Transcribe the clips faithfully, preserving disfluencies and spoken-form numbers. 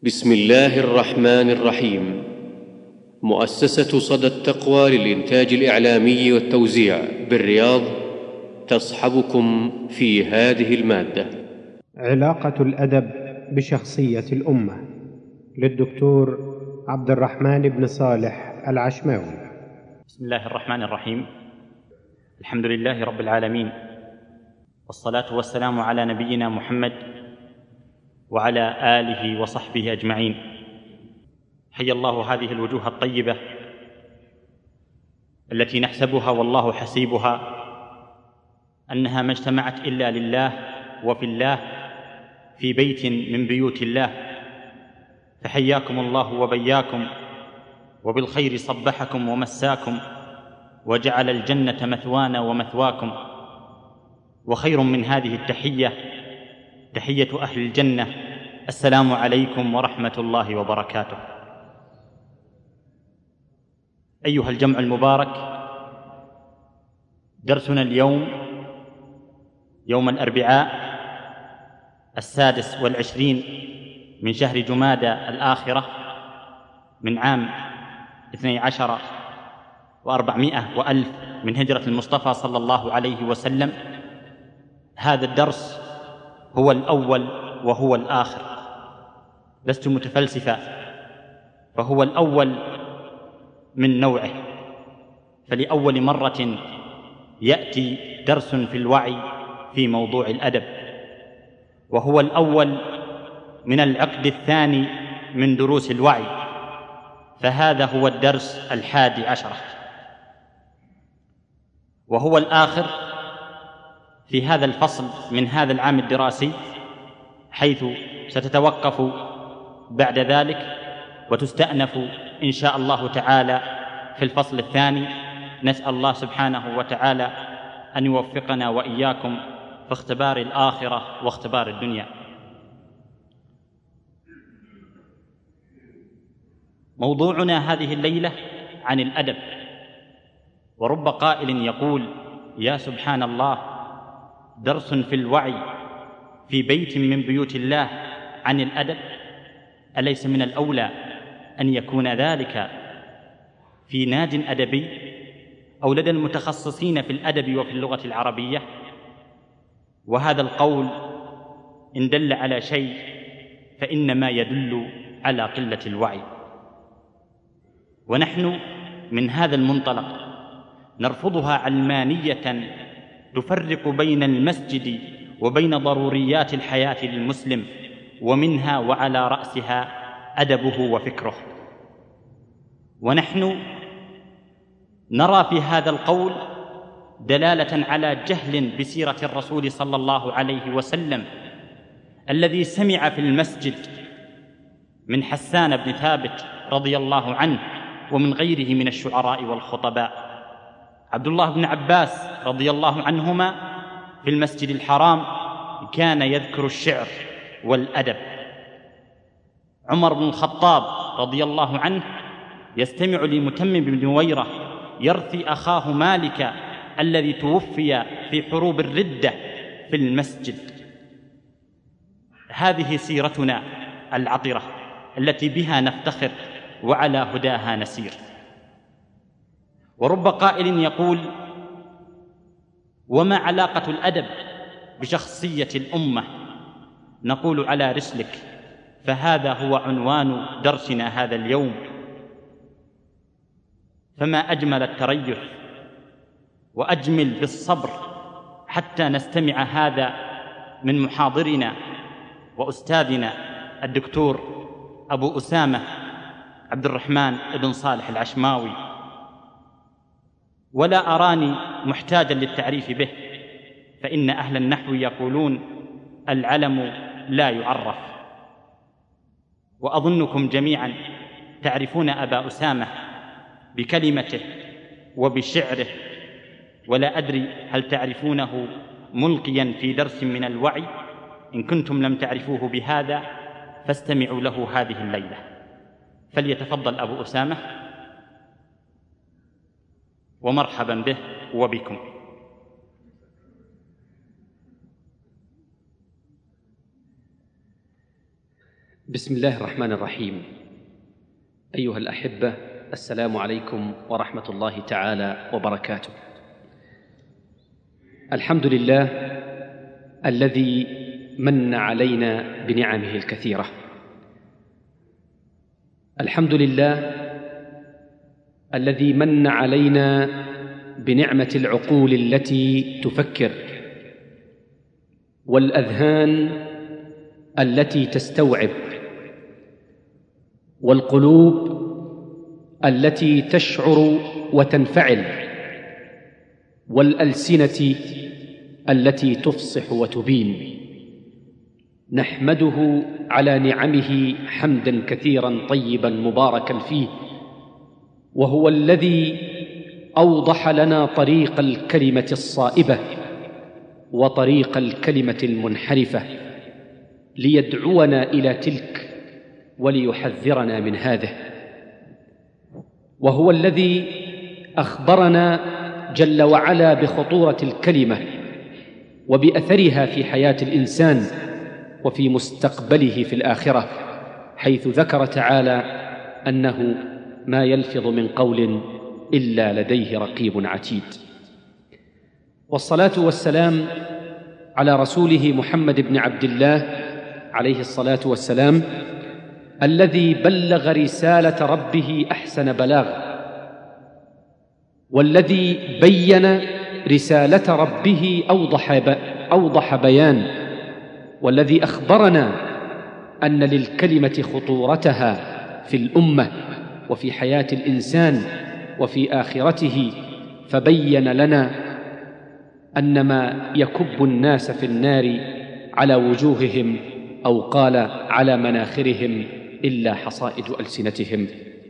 بسم الله الرحمن الرحيم. مؤسسة صدى التقوى للإنتاج الإعلامي والتوزيع بالرياض تصحبكم في هذه المادة. علاقة الأدب بشخصية الأمة، للدكتور عبد الرحمن بن صالح العشماوي. بسم الله الرحمن الرحيم. الحمد لله رب العالمين، والصلاة والسلام على نبينا محمد وعلى آله وصحبه أجمعين. حي الله هذه الوجوه الطيبة التي نحسبها والله حسيبها أنها ما اجتمعت إلا لله وفي الله في بيت من بيوت الله، فحياكم الله وبياكم، وبالخير صبحكم ومساكم، وجعل الجنة مثوانا ومثواكم. وخير من هذه التحية تحية أهل الجنة: السلام عليكم ورحمة الله وبركاته. أيها الجمع المبارك، درسنا اليوم يوم الأربعاء السادس والعشرين من شهر جمادى الآخرة من عام اثني عشر وأربعمائة وألف من هجرة المصطفى صلى الله عليه وسلم. هذا الدرس هو الأول وهو الآخر، لست متفلسفا، فهو الأول من نوعه، فلأول مرة يأتي درس في الوعي في موضوع الأدب، وهو الأول من العقد الثاني من دروس الوعي، فهذا هو الدرس الحادي عشر، وهو الآخر في هذا الفصل من هذا العام الدراسي، حيث ستتوقف بعد ذلك وتستأنف إن شاء الله تعالى في الفصل الثاني. نسأل الله سبحانه وتعالى أن يوفقنا وإياكم في اختبار الآخرة واختبار الدنيا. موضوعنا هذه الليلة عن الأدب، ورب قائل يقول: يا سبحان الله، درس في الوعي في بيت من بيوت الله عن الأدب، أليس من الأولى أن يكون ذلك في ناد أدبي أو لدى المتخصصين في الأدب وفي اللغة العربية؟ وهذا القول إن دل على شيء فإنما يدل على قلة الوعي. ونحن من هذا المنطلق نرفضها علمانية تفرق بين المسجد وبين ضروريات الحياة للمسلم، ومنها وعلى رأسها أدبه وفكره. ونحن نرى في هذا القول دلالة على جهل بسيرة الرسول صلى الله عليه وسلم، الذي سمع في المسجد من حسان بن ثابت رضي الله عنه ومن غيره من الشعراء والخطباء. عبد الله بن عباس رضي الله عنهما في المسجد الحرام كان يذكر الشعر والأدب. عمر بن الخطاب رضي الله عنه يستمع لمتمم بن نويرة يرثي أخاه مالك الذي توفي في حروب الردة في المسجد. هذه سيرتنا العطرة التي بها نفتخر وعلى هداها نسير. ورب قائل يقول: وما علاقة الأدب بشخصية الأمة؟ نقول: على رسلك، فهذا هو عنوان درسنا هذا اليوم. فما أجمل التريث وأجمل بالصبر حتى نستمع هذا من محاضرنا وأستاذنا الدكتور أبو أسامة عبد الرحمن بن صالح العشماوي. ولا أراني محتاجا للتعريف به، فإن أهل النحو يقولون: العلم لا يعرف. وأظنكم جميعا تعرفون أبا أسامة بكلمته وبشعره، ولا أدري هل تعرفونه ملقيا في درس من الوعي. إن كنتم لم تعرفوه بهذا فاستمعوا له هذه الليلة. فليتفضل أبو أسامة، ومرحبا به وبكم. بسم الله الرحمن الرحيم. أيها الأحبة، السلام عليكم ورحمة الله تعالى وبركاته. الحمد لله الذي من علينا بنعمه الكثيرة. الحمد لله الذي من علينا بنعمة العقول التي تفكر، والأذهان التي تستوعب، والقلوب التي تشعر وتنفعل، والألسنة التي تفصح وتبين. نحمده على نعمه حمدا كثيرا طيبا مباركا فيه، وهو الذي أوضح لنا طريق الكلمة الصائبة وطريق الكلمة المنحرفة، ليدعونا إلى تلك وليحذرنا من هذه. وهو الذي أخبرنا جل وعلا بخطورة الكلمة وبأثرها في حياة الإنسان وفي مستقبله في الآخرة، حيث ذكر تعالى أنه ما يلفظ من قول إلا لديه رقيب عتيد. والصلاة والسلام على رسوله محمد بن عبد الله عليه الصلاة والسلام، الذي بلغ رسالة ربه أحسن بلاغ، والذي بين رسالة ربه أوضح, أوضح بيان، والذي أخبرنا أن للكلمة خطورتها في الأمة وفي حياة الإنسان وفي آخرته، فبين لنا أن ما يكب الناس في النار على وجوههم أو قال على مناخرهم إلا حصائد ألسنتهم.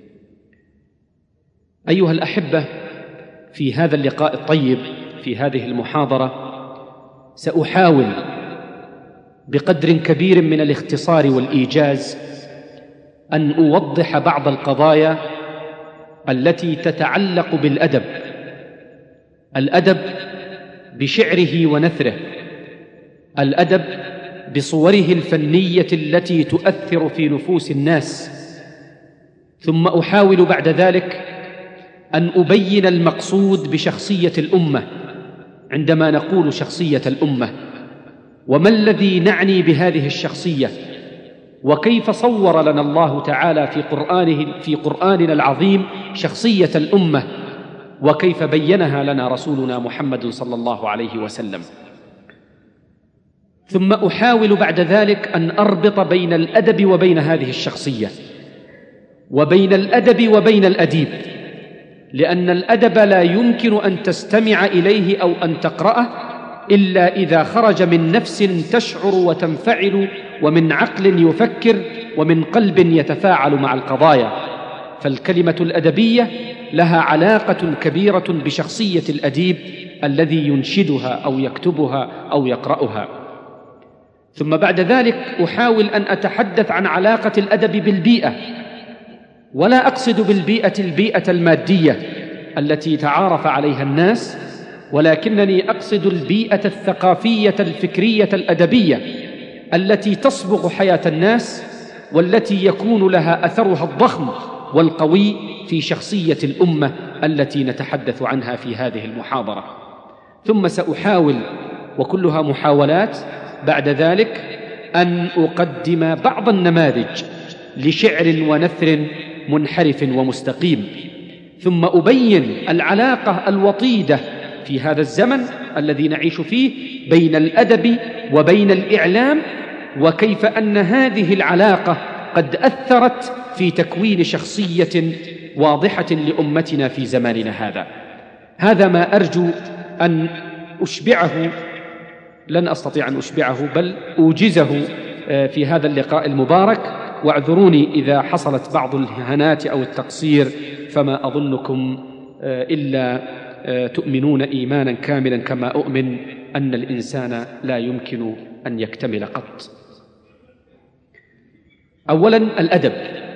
أيها الأحبة، في هذا اللقاء الطيب، في هذه المحاضرة، سأحاول بقدر كبير من الاختصار والإيجاز أن أوضح بعض القضايا التي تتعلق بالأدب، الأدب بشعره ونثره، الأدب بصوره الفنية التي تؤثر في نفوس الناس. ثم أحاول بعد ذلك أن أبين المقصود بشخصية الأمة عندما نقول شخصية الأمة، وما الذي نعني بهذه الشخصية، وكيف صور لنا الله تعالى في قرآنه في قرآننا العظيم شخصية الأمة، وكيف بينها لنا رسولنا محمد صلى الله عليه وسلم. ثم أحاول بعد ذلك أن أربط بين الأدب وبين هذه الشخصية، وبين الأدب وبين الأديب، لأن الأدب لا يمكن أن تستمع إليه أو أن تقرأه إلا إذا خرج من نفس تشعر وتنفعل، ومن عقل يفكر، ومن قلب يتفاعل مع القضايا. فالكلمة الأدبية لها علاقة كبيرة بشخصية الأديب الذي ينشدها أو يكتبها أو يقرأها. ثم بعد ذلك أحاول أن أتحدث عن علاقة الأدب بالبيئة، ولا أقصد بالبيئة البيئة المادية التي تعارف عليها الناس، ولكنني أقصد البيئة الثقافية الفكرية الأدبية التي تصبغ حياة الناس، والتي يكون لها أثرها الضخم والقوي في شخصية الأمة التي نتحدث عنها في هذه المحاضرة. ثم سأحاول، وكلها محاولات، بعد ذلك أن أقدم بعض النماذج لشعر ونثر منحرف ومستقيم، ثم أبين العلاقة الوطيدة في هذا الزمن الذي نعيش فيه بين الأدب وبين الإعلام، وكيف أن هذه العلاقة قد أثرت في تكوين شخصية واضحة لأمتنا في زماننا هذا. هذا ما أرجو أن أشبعه، لن أستطيع أن أشبعه بل أوجزه في هذا اللقاء المبارك، واعذروني إذا حصلت بعض الهنات أو التقصير، فما أظنكم إلا تؤمنون إيمانا كاملا كما أؤمن أن الإنسان لا يمكن أن يكتمل قط. أولا، الأدب.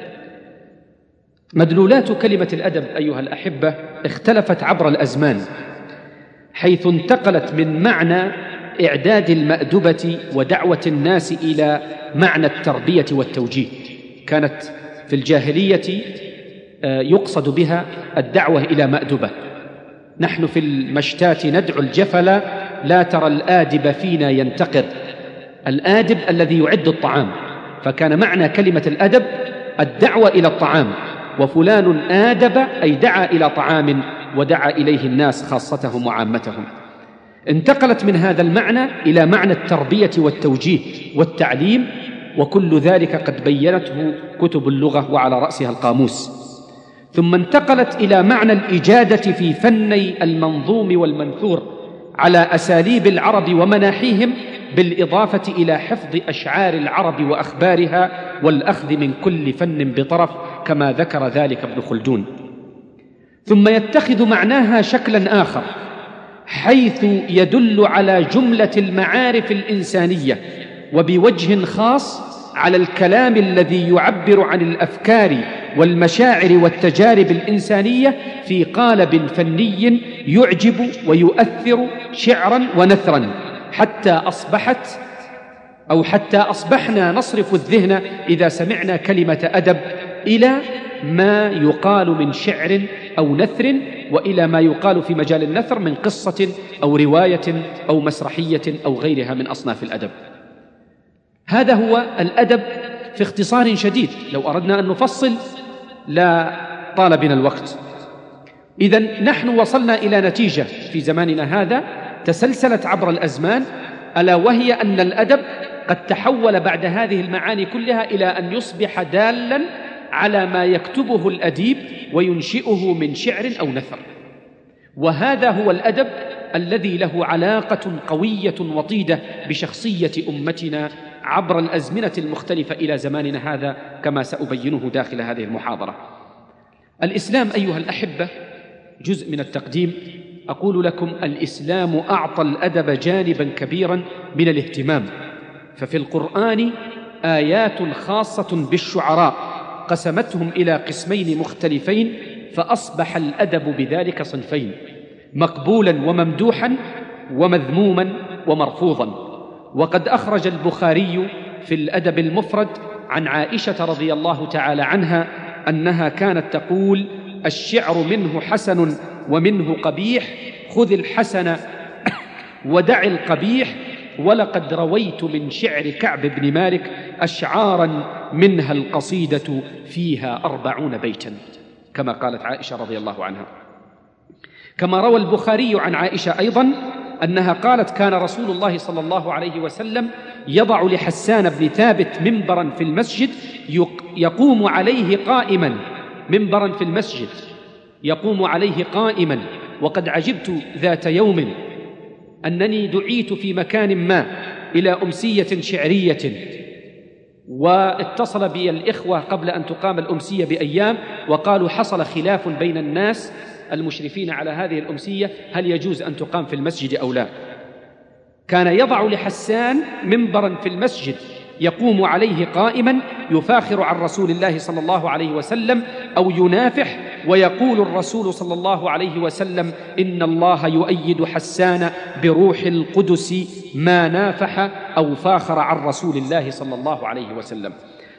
مدلولات كلمة الأدب أيها الأحبة اختلفت عبر الأزمان، حيث انتقلت من معنى إعداد المأدبة ودعوة الناس إلى معنى التربية والتوجيه. كانت في الجاهلية يقصد بها الدعوة إلى مأدبة. نحن في المشتات ندعو الجفل لا ترى الآدب فينا ينتقر. الآدب الذي يعد الطعام، فكان معنى كلمة الأدب الدعوة إلى الطعام، وفلان آدب أي دعا إلى طعام ودعا إليه الناس خاصتهم وعامتهم. انتقلت من هذا المعنى إلى معنى التربية والتوجيه والتعليم، وكل ذلك قد بينته كتب اللغة وعلى رأسها القاموس. ثم انتقلت إلى معنى الإجادة في فني المنظوم والمنثور على أساليب العرب ومناحيهم، بالإضافة إلى حفظ أشعار العرب وأخبارها والأخذ من كل فن بطرف، كما ذكر ذلك ابن خلدون. ثم يتخذ معناها شكلا آخر، حيث يدل على جملة المعارف الإنسانية، وبوجه خاص على الكلام الذي يعبر عن الأفكار والمشاعر والتجارب الإنسانية في قالب فني يعجب ويؤثر شعرا ونثرا، حتى أصبحت أو حتى أصبحنا نصرف الذهن إذا سمعنا كلمة أدب إلى ما يقال من شعر أو نثر، وإلى ما يقال في مجال النثر من قصة أو رواية أو مسرحية أو غيرها من أصناف الأدب. هذا هو الأدب في اختصار شديد، لو أردنا أن نفصل لا طال بنا الوقت. إذن نحن وصلنا إلى نتيجة في زماننا هذا تسلسلت عبر الأزمان، ألا وهي أن الأدب قد تحول بعد هذه المعاني كلها إلى أن يصبح دالاً على ما يكتبه الأديب وينشئه من شعر أو نثر. وهذا هو الأدب الذي له علاقة قوية وطيدة بشخصية أمتنا عبر الأزمنة المختلفة إلى زماننا هذا، كما سأبينه داخل هذه المحاضرة. الإسلام أيها الأحبة جزء من التقديم. أقول لكم الإسلام أعطى الأدب جانبا كبيرا من الاهتمام، ففي القرآن آيات خاصة بالشعراء قسمتهم إلى قسمين مختلفين، فأصبح الأدب بذلك صنفين: مقبولا وممدوحا، ومذموما ومرفوضا. وقد أخرج البخاري في الأدب المفرد عن عائشة رضي الله تعالى عنها أنها كانت تقول: الشعر منه حسن ومنه قبيح، خذ الحسن ودع القبيح، ولقد رويت من شعر كعب بن مالك أشعارا منها القصيدة فيها أربعون بيتا، كما قالت عائشة رضي الله عنها. كما روى البخاري عن عائشة أيضا أنها قالت: كان رسول الله صلى الله عليه وسلم يضع لحسان بن ثابت منبرا في المسجد يقوم عليه قائما، منبرا في المسجد يقوم عليه قائما. وقد عجبت ذات يوم أنني دعيت في مكان ما إلى أمسية شعرية، واتصل بي الإخوة قبل أن تقام الأمسية بأيام وقالوا حصل خلاف بين الناس المشرفين على هذه الأمسية هل يجوز أن تقام في المسجد أو لا. كان يضع لحسان منبرا في المسجد يقوم عليه قائما يفاخر عن رسول الله صلى الله عليه وسلم أو ينافح، ويقول الرسول صلى الله عليه وسلم: إن الله يؤيد حسان بروح القدس ما نافح أو فاخر عن رسول الله صلى الله عليه وسلم.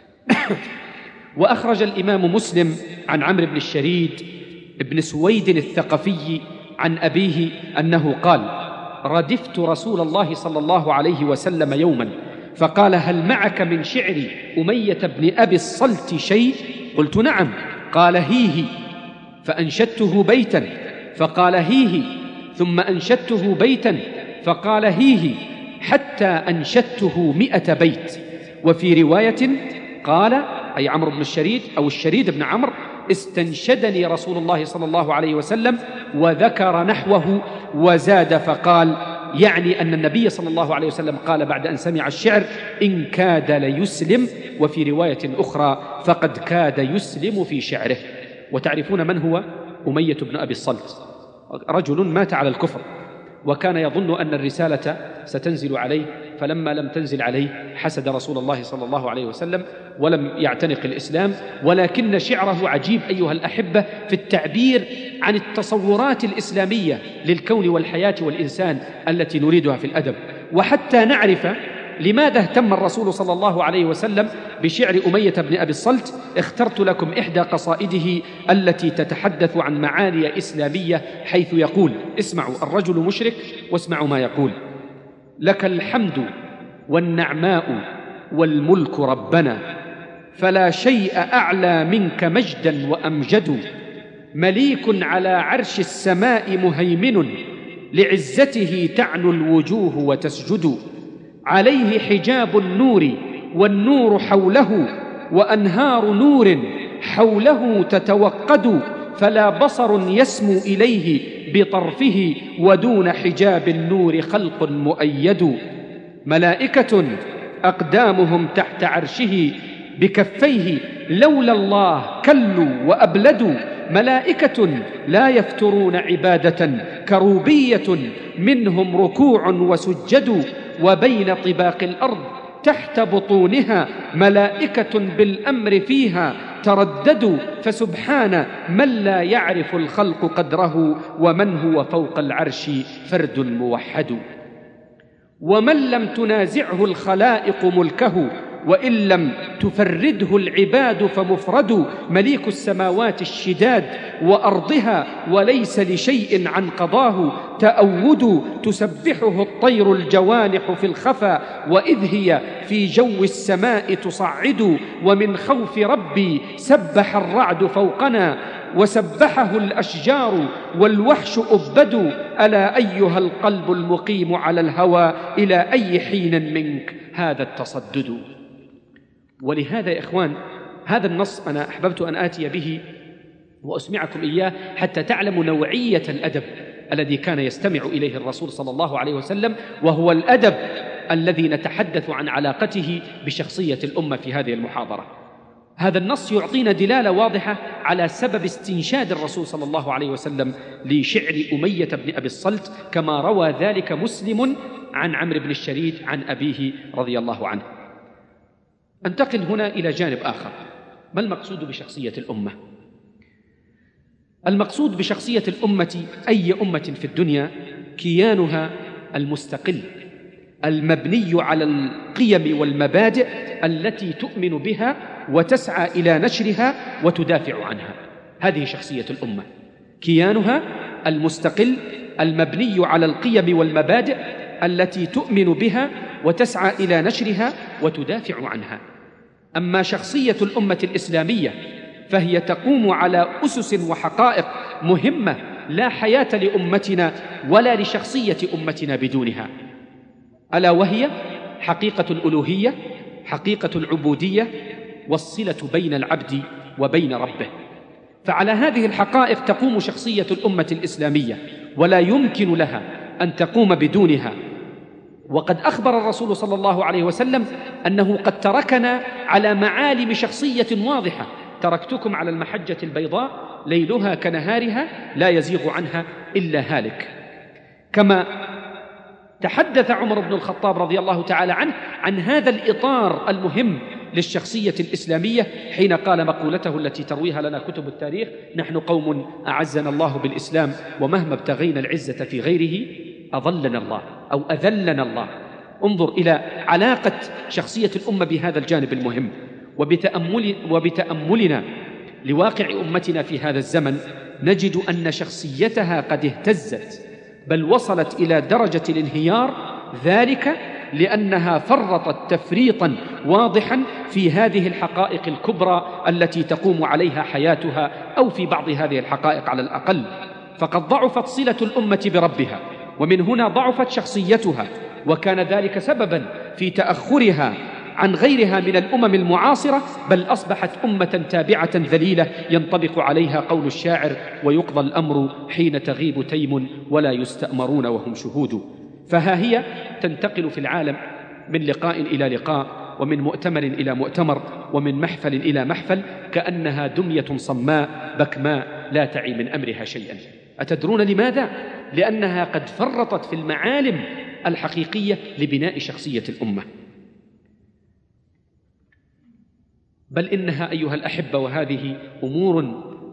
وأخرج الإمام مسلم عن عمرو بن الشريد ابن سويد الثقفي عن أبيه أنه قال: ردفت رسول الله صلى الله عليه وسلم يوما فقال: هل معك من شعر أمية بن أبي الصلت شيء؟ قلت: نعم. قال: هيه. فأنشدته بيتا فقال: هيه. ثم أنشدته بيتا فقال: هيه، حتى أنشدته مئة بيت. وفي رواية قال، أي عمرو بن الشريد أو الشريد بن عمرو: استنشدني رسول الله صلى الله عليه وسلم، وذكر نحوه وزاد فقال، يعني أن النبي صلى الله عليه وسلم قال بعد أن سمع الشعر: إن كاد ليسلم. وفي رواية أخرى: فقد كاد يسلم في شعره. وتعرفون من هو أمية بن أبي الصلت؟ رجل مات على الكفر، وكان يظن أن الرسالة ستنزل عليه، فلما لم تنزل عليه حسد رسول الله صلى الله عليه وسلم ولم يعتنق الإسلام. ولكن شعره عجيب أيها الأحبة في التعبير عن التصورات الإسلامية للكون والحياة والإنسان التي نريدها في الأدب. وحتى نعرف لماذا اهتم الرسول صلى الله عليه وسلم بشعر أمية بن أبي الصلت اخترت لكم إحدى قصائده التي تتحدث عن معاني إسلامية، حيث يقول: اسمعوا، الرجل مشرك واسمعوا ما يقول: لك الحمد والنعماء والملك ربنا، فلا شيء أعلى منك مجدا وأمجد، مليك على عرش السماء مهيمن، لعزته تعنو الوجوه وتسجد، عليه حجاب النور والنور حوله، وأنهار نور حوله تتوقد، فلا بصر يسمو إليه بطرفه، ودون حجاب النور خلق مؤيد، ملائكة أقدامهم تحت عرشه بكفيه، لولا الله كلوا وأبلدوا، ملائكة لا يفترون عبادة، كروبية منهم ركوع وسجد، وبين طباق الأرض تحت بطونها ملائكة بالأمر فيها ترددوا، فسبحان من لا يعرف الخلق قدره، ومن هو فوق العرش فرد موحد، ومن لم تنازعه الخلائق ملكه، وإن لم تفرده العباد فمفرد، مليك السماوات الشداد وأرضها، وليس لشيء عن قضاه تأود، تسبحه الطير الجوانح في الخفا، وإذ هي في جو السماء تصعد، ومن خوف ربي سبح الرعد فوقنا، وسبحه الأشجار والوحش أبد، ألا أيها القلب المقيم على الهوى، إلى أي حين منك هذا التصدد. ولهذا يا إخوان هذا النص أنا أحببت أن آتي به وأسمعكم إياه حتى تعلموا نوعية الأدب الذي كان يستمع إليه الرسول صلى الله عليه وسلم، وهو الأدب الذي نتحدث عن علاقته بشخصية الأمة في هذه المحاضرة. هذا النص يعطينا دلالة واضحة على سبب استنشاد الرسول صلى الله عليه وسلم لشعر أمية بن أبي الصلت، كما روى ذلك مسلم عن عمرو بن الشريد عن أبيه رضي الله عنه. أنتقل هنا إلى جانب آخر. ما المقصود بشخصية الأمة؟ المقصود بشخصية الأمة أي أمة في الدنيا كيانها المستقل المبني على القيم والمبادئ التي تؤمن بها وتسعى إلى نشرها وتدافع عنها. هذه شخصية الأمة، كيانها المستقل المبني على القيم والمبادئ التي تؤمن بها وتسعى إلى نشرها وتدافع عنها. أما شخصية الأمة الإسلامية فهي تقوم على أسس وحقائق مهمة لا حياة لأمتنا ولا لشخصية أمتنا بدونها، ألا وهي حقيقة الألوهية، حقيقة العبودية، والصلة بين العبد وبين ربه. فعلى هذه الحقائق تقوم شخصية الأمة الإسلامية، ولا يمكن لها أن تقوم بدونها. وقد أخبر الرسول صلى الله عليه وسلم أنه قد تركنا على معالم شخصية واضحة: تركتكم على المحجة البيضاء ليلها كنهارها لا يزيغ عنها إلا هالك. كما تحدث عمر بن الخطاب رضي الله تعالى عنه عن هذا الإطار المهم للشخصية الإسلامية حين قال مقولته التي ترويها لنا كتب التاريخ: نحن قوم أعزنا الله بالإسلام، ومهما ابتغينا العزة في غيره أضلنا الله أو أذلنا الله. انظر إلى علاقة شخصية الأمة بهذا الجانب المهم. وبتأمل وبتأملنا لواقع أمتنا في هذا الزمن نجد أن شخصيتها قد اهتزت، بل وصلت إلى درجة الانهيار، ذلك لأنها فرطت تفريطا واضحا في هذه الحقائق الكبرى التي تقوم عليها حياتها، أو في بعض هذه الحقائق على الأقل. فقد ضعفت صلة الأمة بربها، ومن هنا ضعفت شخصيتها، وكان ذلك سببا في تأخرها عن غيرها من الأمم المعاصرة، بل أصبحت أمة تابعة ذليلة ينطبق عليها قول الشاعر: ويقضى الأمر حين تغيب تيم ولا يستأمرون وهم شهود. فها هي تنتقل في العالم من لقاء إلى لقاء، ومن مؤتمر إلى مؤتمر، ومن محفل إلى محفل، كأنها دمية صماء بكماء لا تعي من أمرها شيئا. أتدرون لماذا؟ لأنها قد فرطت في المعالم الحقيقية لبناء شخصية الأمة. بل إنها أيها الأحبة، وهذه أمور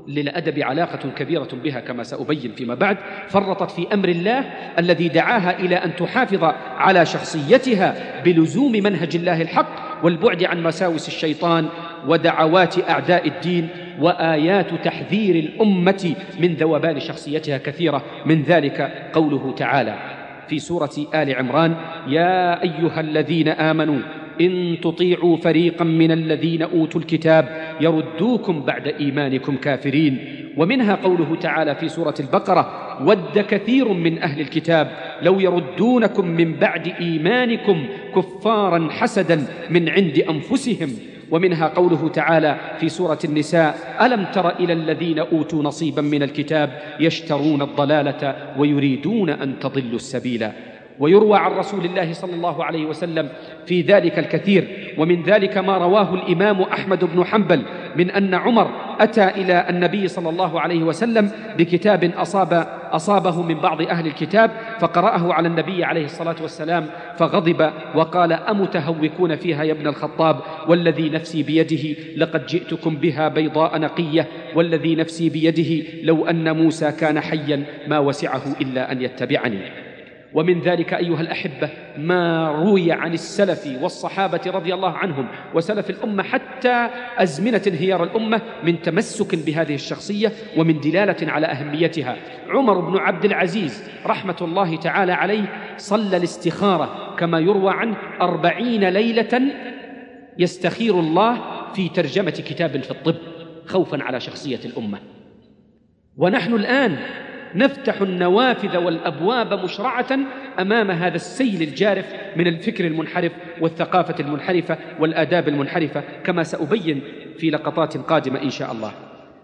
للأدب علاقة كبيرة بها كما سأبين فيما بعد، فرطت في أمر الله الذي دعاها إلى أن تحافظ على شخصيتها بلزوم منهج الله الحق والبعد عن مساوس الشيطان ودعوات أعداء الدين. وآيات تحذير الأمة من ذوبان شخصيتها كثيرة، من ذلك قوله تعالى في سورة آل عمران: يا أيها الذين آمنوا إن تطيعوا فريقا من الذين أوتوا الكتاب يردوكم بعد إيمانكم كافرين. ومنها قوله تعالى في سورة البقرة: ود كثير من أهل الكتاب لو يردونكم من بعد إيمانكم كفارا حسدا من عند أنفسهم. ومنها قوله تعالى في سورة النساء: ألم تر إلى الذين أوتوا نصيبا من الكتاب يشترون الضلالة ويريدون أن تضلوا السبيل. ويروى عن رسول الله صلى الله عليه وسلم في ذلك الكثير، ومن ذلك ما رواه الإمام أحمد بن حنبل من أن عمر أتى إلى النبي صلى الله عليه وسلم بكتاب أصاب أصابه من بعض أهل الكتاب، فقرأه على النبي عليه الصلاة والسلام فغضب وقال: أمتهوكون فيها يا ابن الخطاب، والذي نفسي بيده لقد جئتكم بها بيضاء نقية، والذي نفسي بيده لو أن موسى كان حيا ما وسعه إلا أن يتبعني. ومن ذلك أيها الأحبة ما روي عن السلف والصحابة رضي الله عنهم وسلف الأمة حتى أزمنة انهيار الأمة من تمسك بهذه الشخصية ومن دلالة على أهميتها. عمر بن عبد العزيز رحمة الله تعالى عليه صلى الاستخارة كما يروى عنه أربعين ليلة يستخير الله في ترجمة كتاب في الطب خوفا على شخصية الأمة. ونحن الآن نفتح النوافذ والأبواب مشرعة أمام هذا السيل الجارف من الفكر المنحرف والثقافة المنحرفة والآداب المنحرفة، كما سأبين في لقطات قادمة إن شاء الله.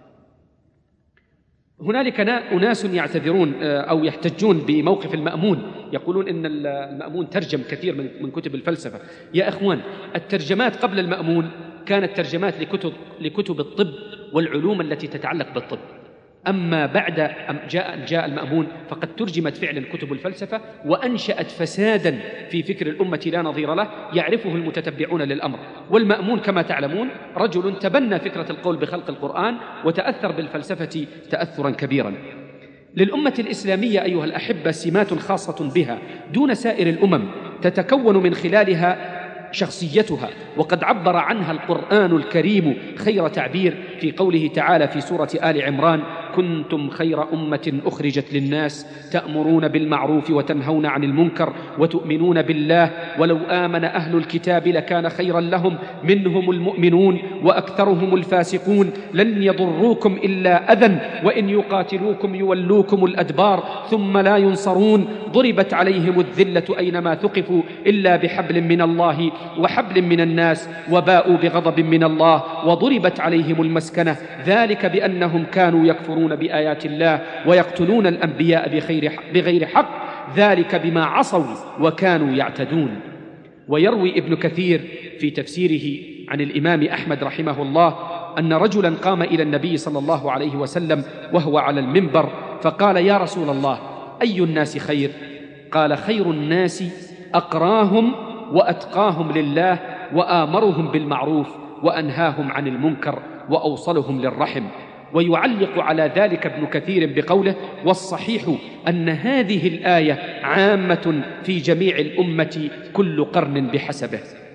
هنالك أناس يعتذرون أو يحتجون بموقف المأمون، يقولون إن المأمون ترجم كثير من كتب الفلسفة. يا إخوان، الترجمات قبل المأمون كانت ترجمات لكتب, لكتب الطب والعلوم التي تتعلق بالطب، أما بعد أم جاء, جاء المأمون فقد ترجمت فعلا كتب الفلسفة وأنشأت فسادا في فكر الأمة لا نظير له يعرفه المتتبعون للأمر. والمأمون كما تعلمون رجل تبنى فكرة القول بخلق القرآن وتأثر بالفلسفة تأثرا كبيرا. للأمة الإسلامية أيها الأحبة سمات خاصة بها دون سائر الأمم تتكون من خلالها شخصيتها، وقد عبر عنها القرآن الكريم خير تعبير في قوله تعالى في سورة آل عمران: كنتم خير أمة أخرجت للناس تأمرون بالمعروف وتنهون عن المنكر وتؤمنون بالله ولو آمن أهل الكتاب لكان خيرا لهم منهم المؤمنون وأكثرهم الفاسقون لن يضروكم إلا أذى وإن يقاتلوكم يولوكم الأدبار ثم لا ينصرون ضربت عليهم الذلة أينما ثقفوا إلا بحبل من الله وحبل من الناس وباءوا بغضب من الله وضربت عليهم المسكنة ذلك بأنهم كانوا يكفرون بآيات الله ويقتلون الأنبياء بغير بغير حق ذلك بما عصوا وكانوا يعتدون. ويروي ابن كثير في تفسيره عن الإمام أحمد رحمه الله أن رجلا قام إلى النبي صلى الله عليه وسلم وهو على المنبر فقال: يا رسول الله، أي الناس خير؟ قال: خير الناس أقراهم وأتقاهم لله وآمرهم بالمعروف وأنهاهم عن المنكر وأوصلهم للرحم. ويعلق على ذلك ابن كثير بقوله: والصحيح أن هذه الآية عامة في جميع الأمة كل قرن بحسبه.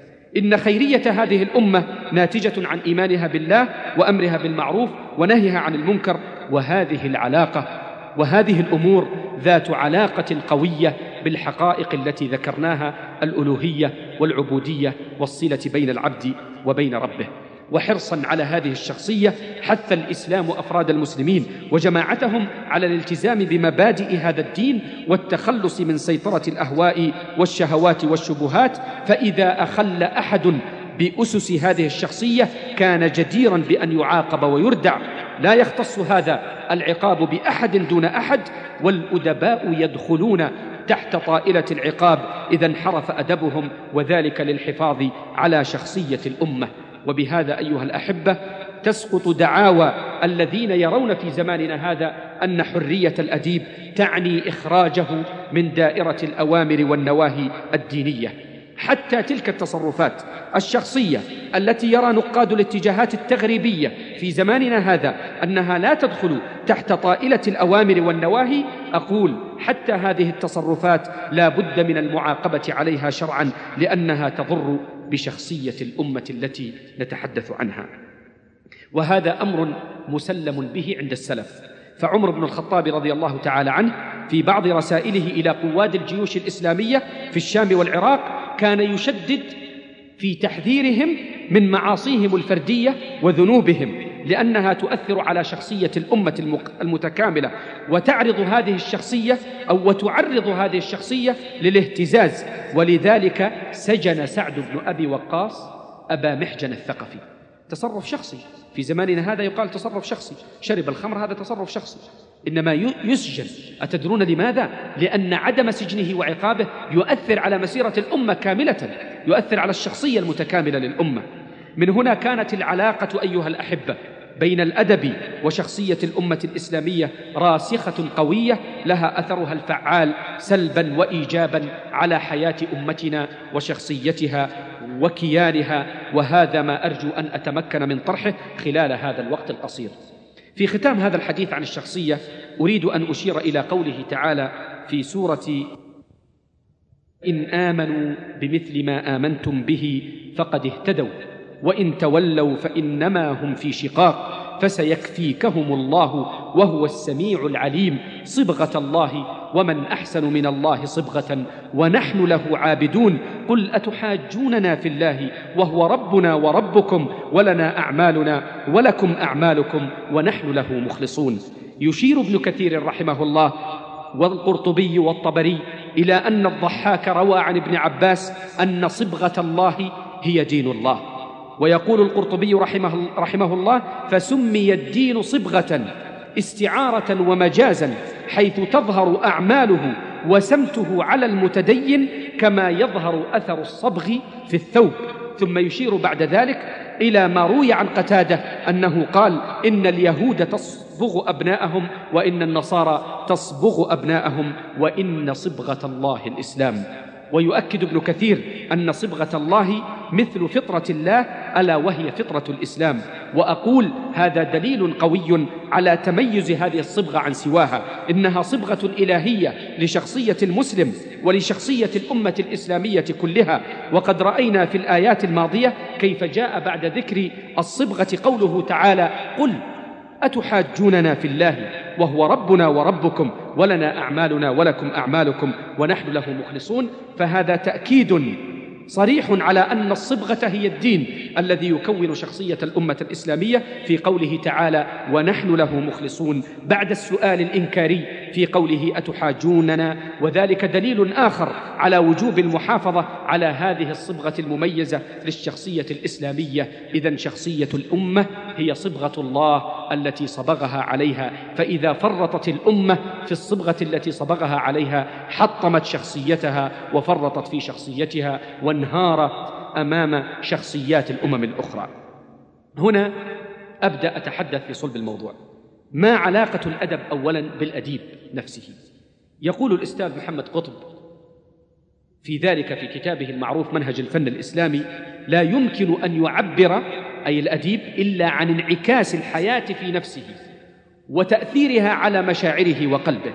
إن خيرية هذه الأمة ناتجة عن إيمانها بالله وأمرها بالمعروف ونهيها عن المنكر، وهذه العلاقة وهذه الأمور ذات علاقة قوية بالحقائق التي ذكرناها: الألوهية والعبودية والصلة بين العبد وبين ربه. وحرصا على هذه الشخصية حث الإسلام أفراد المسلمين وجماعتهم على الالتزام بمبادئ هذا الدين والتخلص من سيطرة الأهواء والشهوات والشبهات، فإذا أخل أحد بأسس هذه الشخصية كان جديرا بأن يعاقب ويردع، لا يختص هذا العقاب بأحد دون أحد، والأدباء يدخلون تحت طائلة العقاب إذا انحرف أدبهم، وذلك للحفاظ على شخصية الأمة. وبهذا أيها الأحبة تسقط دعاوى الذين يرون في زماننا هذا أن حرية الأديب تعني إخراجه من دائرة الأوامر والنواهي الدينية. حتى تلك التصرفات الشخصية التي يرى نقاد الاتجاهات التغريبية في زماننا هذا أنها لا تدخل تحت طائلة الأوامر والنواهي، أقول حتى هذه التصرفات لا بد من المعاقبة عليها شرعا، لأنها تضر بشخصية الأمة التي نتحدث عنها. وهذا أمر مسلم به عند السلف. فعمر بن الخطاب رضي الله تعالى عنه في بعض رسائله إلى قواد الجيوش الإسلامية في الشام والعراق كان يشدد في تحذيرهم من معاصيهم الفردية وذنوبهم، لأنها تؤثر على شخصية الأمة المتكاملة، وتعرض هذه الشخصية أو وتعرض هذه الشخصية للاهتزاز. ولذلك سجن سعد بن أبي وقاص أبا محجن الثقفي. تصرف شخصي في زماننا هذا يقال تصرف شخصي، شرب الخمر هذا تصرف شخصي، إنما يسجن. أتدرون لماذا؟ لأن عدم سجنه وعقابه يؤثر على مسيرة الأمة كاملة، يؤثر على الشخصية المتكاملة للأمة. من هنا كانت العلاقة أيها الأحبة بين الأدب وشخصية الأمة الإسلامية راسخة قوية، لها أثرها الفعال سلبا وإيجابا على حياة أمتنا وشخصيتها وكيانها، وهذا ما أرجو أن أتمكن من طرحه خلال هذا الوقت القصير. في ختام هذا الحديث عن الشخصية أريد أن أشير إلى قوله تعالى في سورة إن آمنوا بمثل ما آمنتم به فقد اهتدوا وإن تولوا فإنما هم في شقاق فسيكفيكهم الله وهو السميع العليم صبغة الله ومن أحسن من الله صبغة ونحن له عابدون قل أتحاجوننا في الله وهو ربنا وربكم ولنا أعمالنا ولكم أعمالكم ونحن له مخلصون. يشير ابن كثير رحمه الله والقرطبي والطبري إلى أن الضحاك روى عن ابن عباس أن صبغة الله هي دين الله. ويقول القرطبي رحمه, رحمه الله فسمي الدين صبغة استعارة ومجازا، حيث تظهر أعماله وسمته على المتدين كما يظهر أثر الصبغ في الثوب. ثم يشير بعد ذلك إلى ما روي عن قتادة أنه قال إن اليهود تصبغ أبناءهم وإن النصارى تصبغ أبناءهم وإن صبغة الله الإسلام. ويؤكد ابن كثير أن صبغة الله مثل فطرة الله ألا وهي فطرة الإسلام. وأقول هذا دليل قوي على تميز هذه الصبغة عن سواها، إنها صبغة إلهية لشخصية المسلم ولشخصية الأمة الإسلامية كلها. وقد رأينا في الآيات الماضية كيف جاء بعد ذكر الصبغة قوله تعالى قل أتحاجوننا في الله وهو ربنا وربكم ولنا أعمالنا ولكم أعمالكم ونحن له مخلصون. فهذا تأكيد صريح على أن الصبغة هي الدين الذي يكون شخصية الأمة الإسلامية في قوله تعالى ونحن له مخلصون بعد السؤال الإنكاري في قوله أتحاجوننا. وذلك دليل آخر على وجوب المحافظة على هذه الصبغة المميزة للشخصية الإسلامية. إذن شخصية الأمة هي صبغة الله التي صبغها عليها، فإذا فرطت الأمة في الصبغة التي صبغها عليها حطمت شخصيتها وفرطت في شخصيتها وانهارت أمام شخصيات الأمم الأخرى. هنا أبدأ أتحدث في صلب الموضوع. ما علاقة الأدب أولا بالأديب نفسه؟ يقول الأستاذ محمد قطب في ذلك في كتابه المعروف منهج الفن الإسلامي لا يمكن أن يعبر أي الأديب إلا عن انعكاس الحياة في نفسه وتأثيرها على مشاعره وقلبه.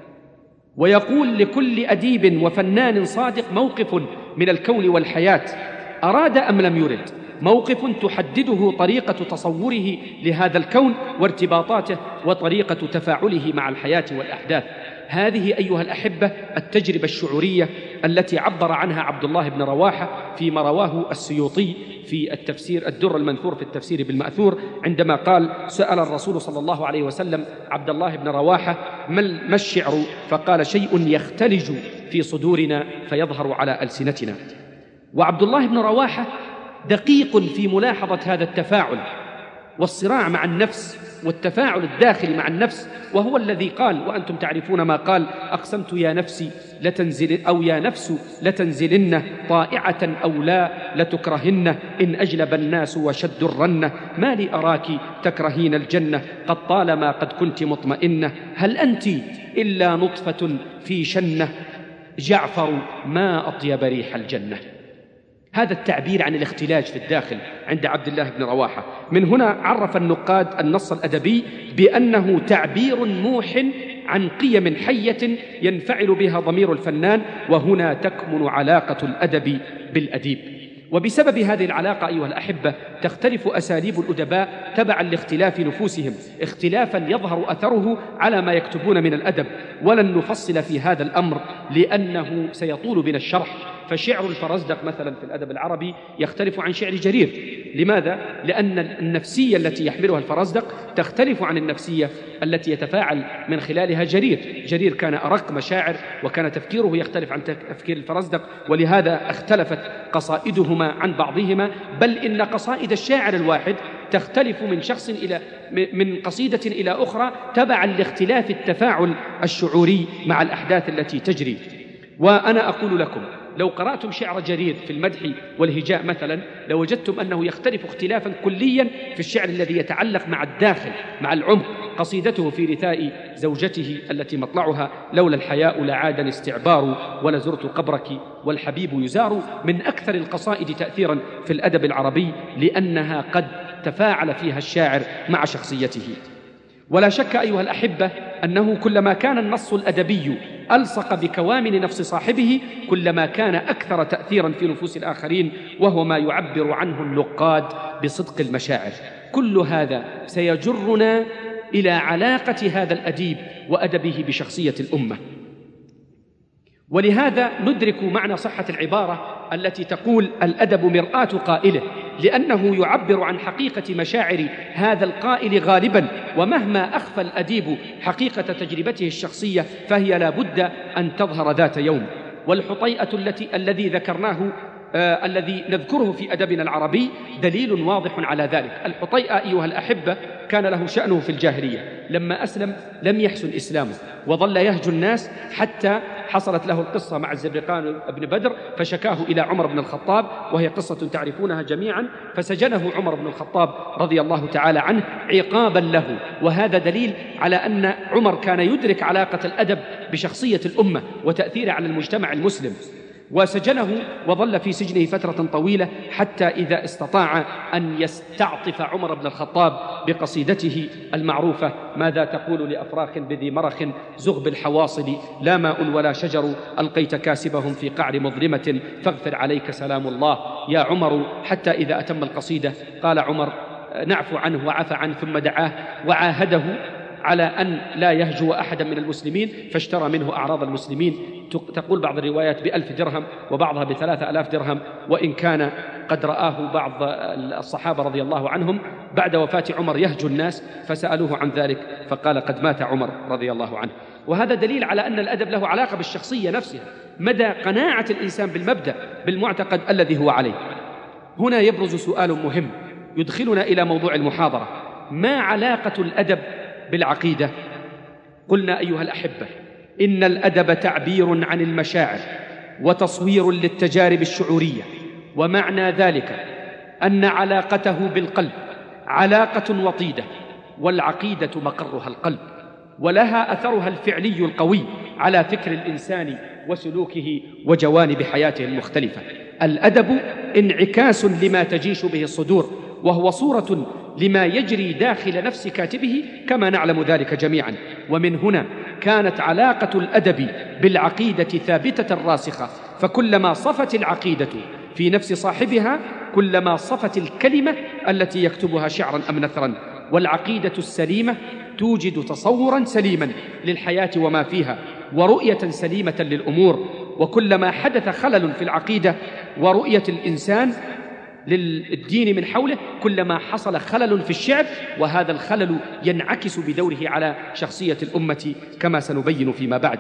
ويقول لكل أديب وفنان صادق موقف من الكون والحياة أراد أم لم يرد، موقف تحدده طريقة تصوره لهذا الكون وارتباطاته وطريقة تفاعله مع الحياة والأحداث. هذه أيها الأحبة التجربة الشعورية التي عبر عنها عبد الله بن رواحة فيما رواه السيوطي في التفسير الدر المنثور في التفسير بالمأثور عندما قال سأل الرسول صلى الله عليه وسلم عبد الله بن رواحة ما الشعر؟ فقال شيء يختلج في صدورنا فيظهر على ألسنتنا. وعبد الله بن رواحة دقيق في ملاحظة هذا التفاعل والصراع مع النفس والتفاعل الداخلي مع النفس، وهو الذي قال وأنتم تعرفون ما قال أقسمت يا نفسي لتنزل أو يا نفس لتنزلن طائعة أو لا لتكرهن إن أجلب الناس وشد الرنة ما لي أراك تكرهين الجنة قد طالما قد كنت مطمئنة هل أنت إلا نطفة في شنة جعفر ما أطيب ريح الجنة. هذا التعبير عن الاختلاج في الداخل عند عبد الله بن رواحة. من هنا عرف النقاد النص الأدبي بأنه تعبير موح عن قيم حية ينفعل بها ضمير الفنان، وهنا تكمن علاقة الأدب بالأديب. وبسبب هذه العلاقة أيها الأحبة تختلف أساليب الأدباء تبعا لاختلاف نفوسهم، اختلافا يظهر أثره على ما يكتبون من الأدب، ولن نفصل في هذا الأمر لأنه سيطول بنا الشرح. فشعر الفرزدق مثلا في الأدب العربي يختلف عن شعر جرير. لماذا؟ لأن النفسية التي يحملها الفرزدق تختلف عن النفسية التي يتفاعل من خلالها جرير. جرير كان أرق مشاعر وكان تفكيره يختلف عن تفكير الفرزدق، ولهذا اختلفت قصائدهما عن بعضهما، بل إن قصائد الشاعر الواحد تختلف من شخص إلى من قصيدة إلى أخرى تبعا لاختلاف التفاعل الشعوري مع الأحداث التي تجري. وأنا أقول لكم لو قرأتم شعر جرير في المدح والهجاء مثلا لوجدتم أنه يختلف اختلافا كليا في الشعر الذي يتعلق مع الداخل مع العمق. قصيدته في رثاء زوجته التي مطلعها لولا الحياء لعادني استعبار ولزرت قبرك والحبيب يزار من أكثر القصائد تأثيرا في الأدب العربي، لأنها قد تفاعل فيها الشاعر مع شخصيته. ولا شك أيها الأحبة أنه كلما كان النص الأدبي ألصق بكوامن نفس صاحبه كلما كان أكثر تأثيرا في نفوس الآخرين، وهو ما يعبر عنه النقاد بصدق المشاعر. كل هذا سيجرنا إلى علاقة هذا الأديب وأدبه بشخصية الأمة. ولهذا ندرك معنى صحة العبارة التي تقول الأدب مرآة قائله، لأنه يعبر عن حقيقة مشاعر هذا القائل غالبا، ومهما أخفى الأديب حقيقة تجربته الشخصية فهي لا بد أن تظهر ذات يوم. والحطيئة التي الذي ذكرناه آه الذي نذكره في أدبنا العربي دليل واضح على ذلك. الحطيئة أيها الأحبة كان له شأنه في الجاهلية، لما أسلم لم يحسن إسلامه وظل يهجو الناس حتى حصلت له القصة مع الزبرقان بن بدر فشكاه إلى عمر بن الخطاب، وهي قصة تعرفونها جميعا، فسجنه عمر بن الخطاب رضي الله تعالى عنه عقابا له. وهذا دليل على أن عمر كان يدرك علاقة الأدب بشخصية الأمة وتأثيره على المجتمع المسلم، وسجنه وظل في سجنه فترة طويلة حتى إذا استطاع أن يستعطف عمر بن الخطاب بقصيدته المعروفة: ماذا تقول لأفراخ بذي مرخ زغب الحواصل لا ماء ولا شجر ألقيت كاسبهم في قعر مظلمة فاغفر عليك سلام الله يا عمر. حتى إذا أتم القصيدة قال عمر: نعفو عنه وعفى عنه، ثم دعاه وعاهده على أن لا يهجو أحدا من المسلمين، فاشترى منه أعراض المسلمين، تقول بعض الروايات بألف درهم وبعضها بثلاثة ألاف درهم، وإن كان قد رآه بعض الصحابة رضي الله عنهم بعد وفاة عمر يهجو الناس فسألوه عن ذلك فقال: قد مات عمر رضي الله عنه. وهذا دليل على أن الأدب له علاقة بالشخصية نفسها، مدى قناعة الإنسان بالمبدأ بالمعتقد الذي هو عليه. هنا يبرز سؤال مهم يدخلنا إلى موضوع المحاضرة: ما علاقة الأدب بالعقيدة؟ قلنا أيها الأحبة إن الأدب تعبير عن المشاعر وتصوير للتجارب الشعورية، ومعنى ذلك أن علاقته بالقلب علاقة وطيدة، والعقيدة مقرها القلب، ولها أثرها الفعلي القوي على فكر الإنسان وسلوكه وجوانب حياته المختلفة. الأدب انعكاس لما تجيش به الصدور، وهو صورة لما يجري داخل نفس كاتبه كما نعلم ذلك جميعا. ومن هنا كانت علاقة الأدب بالعقيدة ثابتة راسخة، فكلما صفت العقيدة في نفس صاحبها كلما صفت الكلمة التي يكتبها شعرا أم نثرا. والعقيدة السليمة توجد تصورا سليما للحياة وما فيها، ورؤية سليمة للأمور. وكلما حدث خلل في العقيدة ورؤية الإنسان للدين من حوله كلما حصل خلل في الشعب، وهذا الخلل ينعكس بدوره على شخصية الأمة كما سنبين فيما بعد.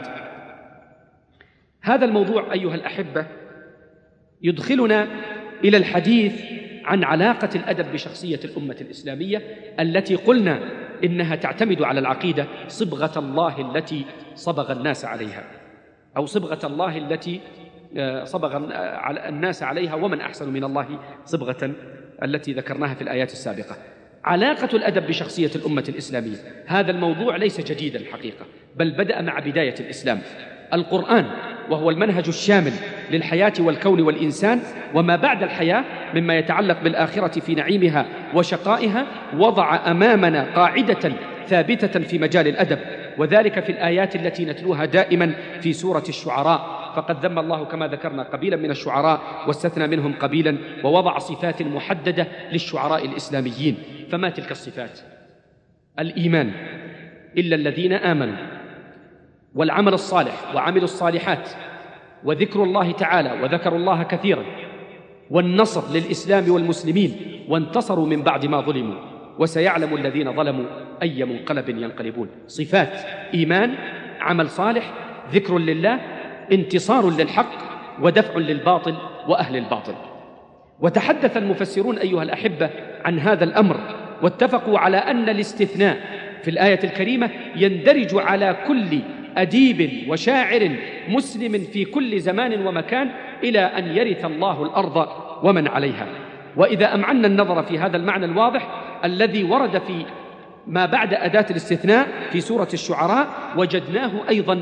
هذا الموضوع أيها الأحبة يدخلنا إلى الحديث عن علاقة الأدب بشخصية الأمة الإسلامية التي قلنا إنها تعتمد على العقيدة، صبغة الله التي صبغ الناس عليها، أو صبغة الله التي صبغ الناس عليها، ومن أحسن من الله صبغة التي ذكرناها في الآيات السابقة. علاقة الأدب بشخصية الأمة الإسلامية، هذا الموضوع ليس جديدا الحقيقة، بل بدأ مع بداية الإسلام. القرآن وهو المنهج الشامل للحياة والكون والإنسان وما بعد الحياة مما يتعلق بالآخرة في نعيمها وشقائها، وضع أمامنا قاعدة ثابتة في مجال الأدب، وذلك في الآيات التي نتلوها دائما في سورة الشعراء. فقد ذم الله كما ذكرنا قبيلا من الشعراء واستثنى منهم قبيلا، ووضع صفات محددة للشعراء الإسلاميين. فما تلك الصفات؟ الإيمان إلا الذين آمنوا، والعمل الصالح وعملوا الصالحات، وذكر الله تعالى وذكروا الله كثيرا، والنصر للإسلام والمسلمين وانتصروا من بعد ما ظلموا، وسيعلم الذين ظلموا أي منقلب ينقلبون. صفات: إيمان، عمل صالح، ذكر لله، انتصار للحق، ودفع للباطل وأهل الباطل. وتحدث المفسرون أيها الأحبة عن هذا الأمر، واتفقوا على أن الاستثناء في الآية الكريمة يندرج على كل أديب وشاعر مسلم في كل زمان ومكان إلى أن يرث الله الأرض ومن عليها. وإذا أمعنا النظر في هذا المعنى الواضح الذي ورد في ما بعد أداة الاستثناء في سورة الشعراء، وجدناه أيضا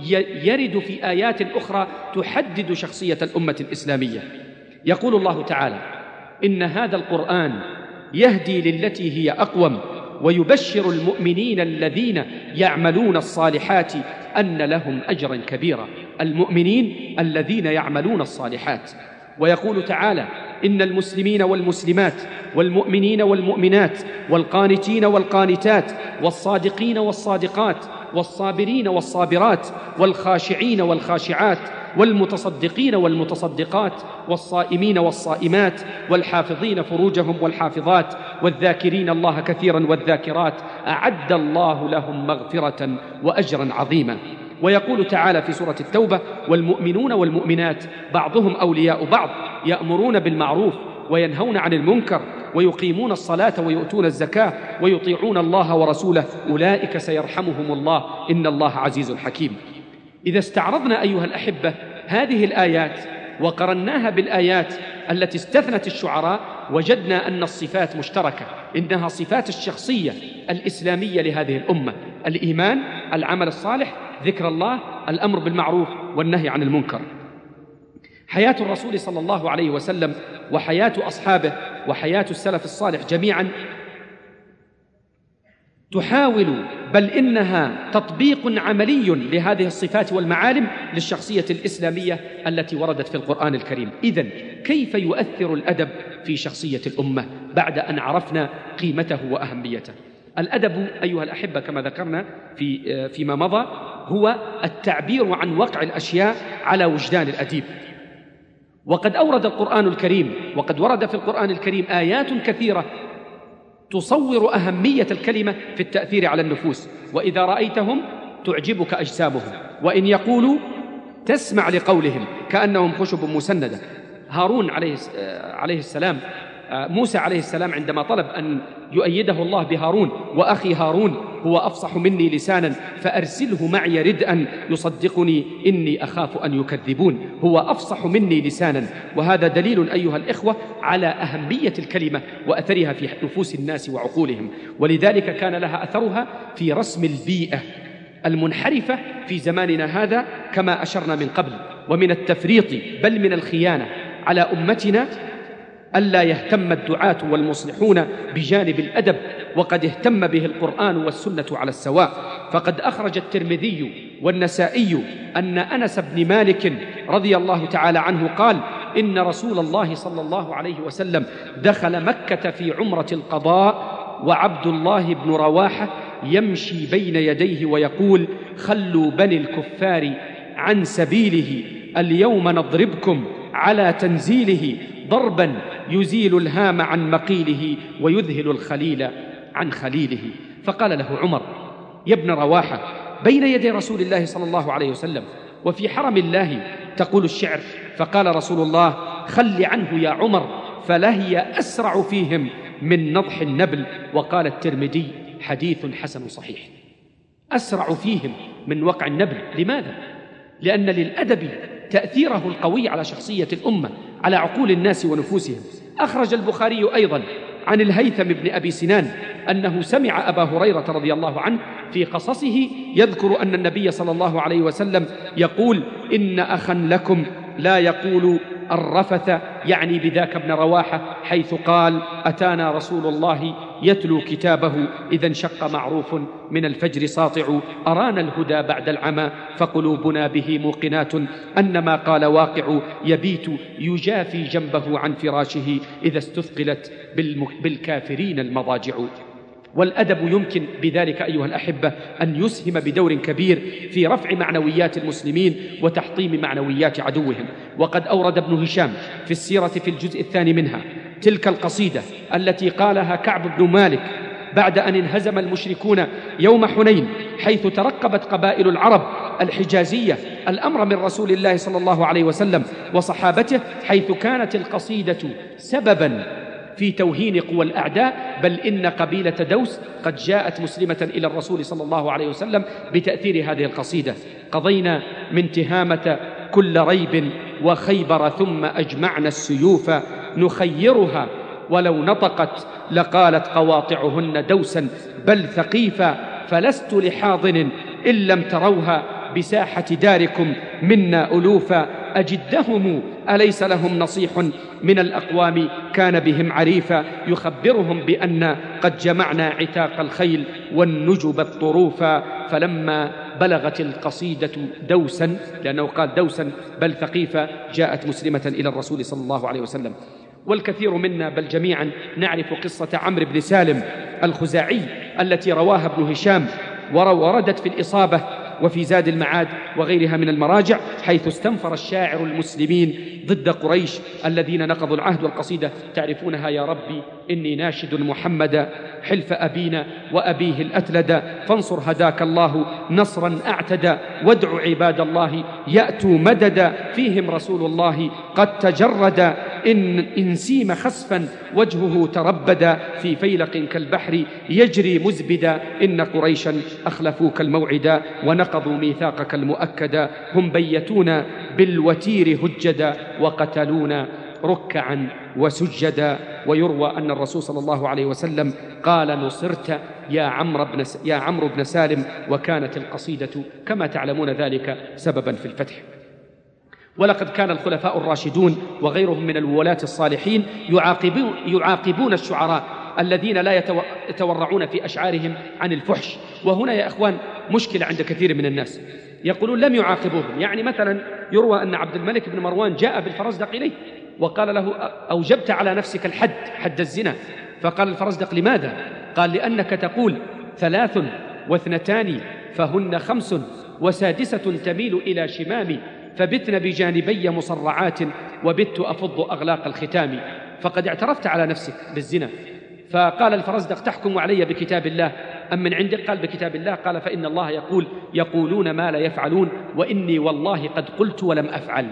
يرد في آيات أخرى تحدد شخصية الأمة الإسلامية. يقول الله تعالى: إن هذا القرآن يهدي للتي هي أقوم ويبشر المؤمنين الذين يعملون الصالحات أن لهم أجرا كبيرا. المؤمنين الذين يعملون الصالحات. ويقول تعالى: إن المسلمين والمسلمات والمؤمنين والمؤمنات والقانتين والقانتات والصادقين والصادقات والصابرين والصابرات والخاشعين والخاشعات والمتصدقين والمتصدقات والصائمين والصائمات والحافظين فروجهم والحافظات والذاكرين الله كثيرا والذاكرات أعد الله لهم مغفرة وأجرا عظيما. ويقول تعالى في سورة التوبة: والمؤمنون والمؤمنات بعضهم أولياء بعض يأمرون بالمعروف وينهون عن المنكر ويقيمون الصلاة ويؤتون الزكاة ويطيعون الله ورسوله أولئك سيرحمهم الله إن الله عزيز حكيم. إذا استعرضنا أيها الأحبة هذه الآيات وقرناها بالآيات التي استثنت الشعراء، وجدنا أن الصفات مشتركة، إنها صفات الشخصية الإسلامية لهذه الأمة: الإيمان، العمل الصالح، ذكر الله، الأمر بالمعروف والنهي عن المنكر. حياة الرسول صلى الله عليه وسلم وحياة أصحابه وحياة السلف الصالح جميعا تحاول، بل إنها تطبيق عملي لهذه الصفات والمعالم للشخصية الإسلامية التي وردت في القرآن الكريم. إذن كيف يؤثر الأدب في شخصية الأمة بعد أن عرفنا قيمته وأهميته؟ الأدب أيها الأحبة كما ذكرنا في فيما مضى هو التعبير عن وقع الأشياء على وجدان الأديب. وقد أورد القرآن الكريم وقد ورد في القرآن الكريم آيات كثيرة تصور أهمية الكلمة في التأثير على النفوس. وإذا رأيتهم تعجبك أجسامهم وإن يقولوا تسمع لقولهم كأنهم خشب مسندة. هارون عليه السلام موسى عليه السلام عندما طلب أن يؤيده الله بهارون: وأخي هارون هو أفصح مني لسانا فأرسله معي ردءا يصدقني إني أخاف أن يكذبون. هو أفصح مني لسانا. وهذا دليل أيها الإخوة على أهمية الكلمة وأثرها في نفوس الناس وعقولهم، ولذلك كان لها أثرها في رسم البيئة المنحرفة في زماننا هذا كما أشرنا من قبل، ومن التفريط بل من الخيانة على أمتنا ألا يهتم الدعاة والمصلحون بجانب الأدب، وقد اهتم به القرآن والسنة على السواء. فقد أخرج الترمذي والنسائي أن أنس بن مالك رضي الله تعالى عنه قال: إن رسول الله صلى الله عليه وسلم دخل مكة في عمرة القضاء وعبد الله بن رواحة يمشي بين يديه ويقول: خلوا بني الكفار عن سبيله اليوم نضربكم على تنزيله ضربا يزيل الهام عن مقيله ويذهل الخليل عن خليله. فقال له عمر: يا ابن رواحة، بين يدي رسول الله صلى الله عليه وسلم وفي حرم الله تقول الشعر. فقال رسول الله: خل عنه يا عمر فلهي أسرع فيهم من نضح النبل. وقال الترمذي: حديث حسن صحيح. أسرع فيهم من وقع النبل. لماذا؟ لأن للأدب تأثيره القوي على شخصية الأمة، على عقول الناس ونفوسهم. أخرج البخاري أيضا عن الهيثم بن أبي سنان أنه سمع أبا هريرة رضي الله عنه في قصصه يذكر أن النبي صلى الله عليه وسلم يقول: إن أخا لكم لا يقول الرفث، يعني بذاك ابن رواحة، حيث قال: أتانا رسول الله يتلو كتابه إذا انشق معروف من الفجر ساطع، أرانا الهدى بعد العمى فقلوبنا به موقنات، أن ما قال واقع، يبيت يجافي جنبه عن فراشه إذا استثقلت بالكافرين المضاجع. والأدب يمكن بذلك أيها الأحبة أن يسهم بدور كبير في رفع معنويات المسلمين وتحطيم معنويات عدوهم. وقد أورد ابن هشام في السيرة في الجزء الثاني منها تلك القصيدة التي قالها كعب بن مالك بعد أن انهزم المشركون يوم حنين، حيث ترقبت قبائل العرب الحجازية الأمر من رسول الله صلى الله عليه وسلم وصحابته، حيث كانت القصيدة سبباً في توهين قوى الأعداء، بل إن قبيلة دوس قد جاءت مسلمة إلى الرسول صلى الله عليه وسلم بتأثير هذه القصيدة: قضينا من تهامة كل ريب وخيبر، ثم أجمعنا السيوف نخيرها، ولو نطقت لقالت قواطعهن دوسا بل ثقيفا، فلست لحاضن إن لم تروها بساحة داركم منا ألوفا، أجدهم أليس لهم نصيح من الأقوام كان بهم عريفا، يخبرهم بأن قد جمعنا عتاق الخيل والنجب الطروفا، فلما بلغت القصيدة دوسا، لأنه قال دوسا بل ثقيفا، جاءت مسلمة إلى الرسول صلى الله عليه وسلم. والكثير منا بل جميعا نعرف قصة عمرو بن سالم الخزاعي التي رواها ابن هشام وردت في الإصابة وفي زاد المعاد وغيرها من المراجع، حيث استنفر الشاعر المسلمين ضد قريش الذين نقضوا العهد. والقصيدة تعرفونها: يا ربي إني ناشد محمدا حلف أبينا وأبيه الأتلدا، فانصر هداك الله نصرا أعتدى، وادع عباد الله يأتوا مددا، فيهم رسول الله قد تجرد، إن, إن سيم خسفا وجهه تربدا، في فيلق كالبحر يجري مزبدا، إن قريشا أخلفوك الموعدا ونقضوا ميثاقك المؤكدا، هم بيتونا بالوتير هجدا وقتلونا ركعا وسجدا. ويروى أن الرسول صلى الله عليه وسلم قال: نصرت يا عمرو بن يا عمرو بن سالم، وكانت القصيدة كما تعلمون ذلك سببا في الفتح. ولقد كان الخلفاء الراشدون وغيرهم من الولاة الصالحين يعاقبون, يعاقبون الشعراء الذين لا يتورعون في أشعارهم عن الفحش. وهنا يا أخوان مشكلة عند كثير من الناس، يقولون لم يعاقبوهم. يعني مثلا يروى أن عبد الملك بن مروان جاء بالفرزدق إليه وقال له: أوجبت على نفسك الحد، حد الزنا. فقال الفرزدق: لماذا؟ قال: لأنك تقول ثلاث واثنتان فهن خمس، وسادسة تميل إلى شمامي، فبتن بجانبي مصرعات، وبت أفض أغلاق الختام. فقد اعترفت على نفسك بالزنا. فقال الفرزدق: تحكم علي بكتاب الله أم من عندك؟ قال: بكتاب الله. قال: فإن الله يقول: يقولون ما لا يفعلون، وإني والله قد قلت ولم أفعل.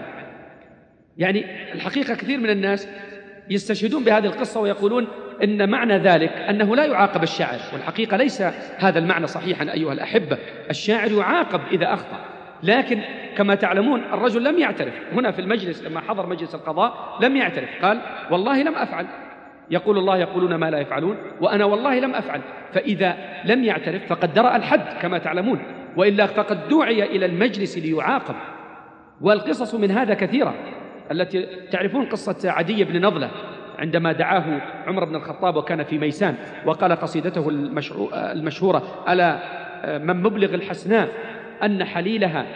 يعني الحقيقة كثير من الناس يستشهدون بهذه القصة ويقولون إن معنى ذلك أنه لا يعاقب الشاعر، والحقيقة ليس هذا المعنى صحيحا أيها الأحبة. الشاعر يعاقب إذا أخطأ، لكن كما تعلمون الرجل لم يعترف هنا في المجلس لما حضر مجلس القضاء، لم يعترف، قال: والله لم أفعل. يقول الله: يقولون ما لا يفعلون، وأنا والله لم أفعل. فإذا لم يعترف فقد درأ الحد كما تعلمون، وإلا فقد دعي إلى المجلس ليعاقب. والقصص من هذا كثيرة، التي تعرفون قصة عدي بن نضلة عندما دعاه عمر بن الخطاب وكان في ميسان، وقال قصيدته المشهورة: ألا من مبلغ الحسناء أن حليلها،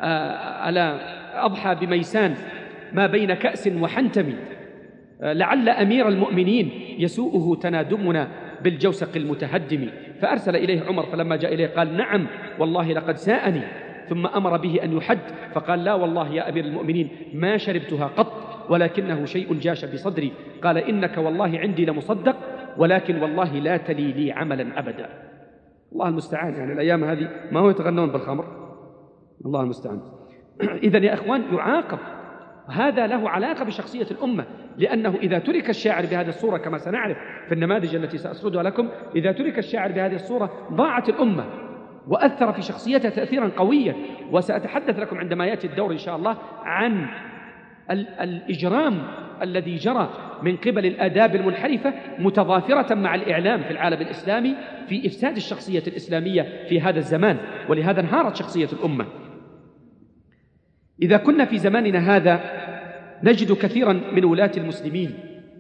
ألا أضحى بميسان ما بين كأس وحنتم، لعل أمير المؤمنين يسوءه تنادمنا بالجوسق المتهدم. فأرسل إليه عمر، فلما جاء إليه قال: نعم والله لقد ساءني. ثم أمر به أن يحد، فقال: لا والله يا أمير المؤمنين ما شربتها قط، ولكنه شيء جاش بصدري. قال: إنك والله عندي لمصدق، ولكن والله لا تلي لي عملا أبدا. الله المستعان. يعني الأيام هذه ما هو يتغنون بالخمر، الله المستعان. إذن يا أخوان يعاقب، هذا له علاقة بشخصية الأمة، لأنه إذا ترك الشاعر بهذه الصورة كما سنعرف في النماذج التي سأسردها لكم، إذا ترك الشاعر بهذه الصورة ضاعت الأمة، وأثر في شخصيتها تأثيرا قويا. وسأتحدث لكم عندما يأتي الدور إن شاء الله عن الإجرام الذي جرى من قبل الآداب المنحرفة متضافرة مع الإعلام في العالم الإسلامي في إفساد الشخصية الإسلامية في هذا الزمان، ولهذا انهارت شخصية الأمة. إذا كنا في زماننا هذا نجد كثيرا من ولاة المسلمين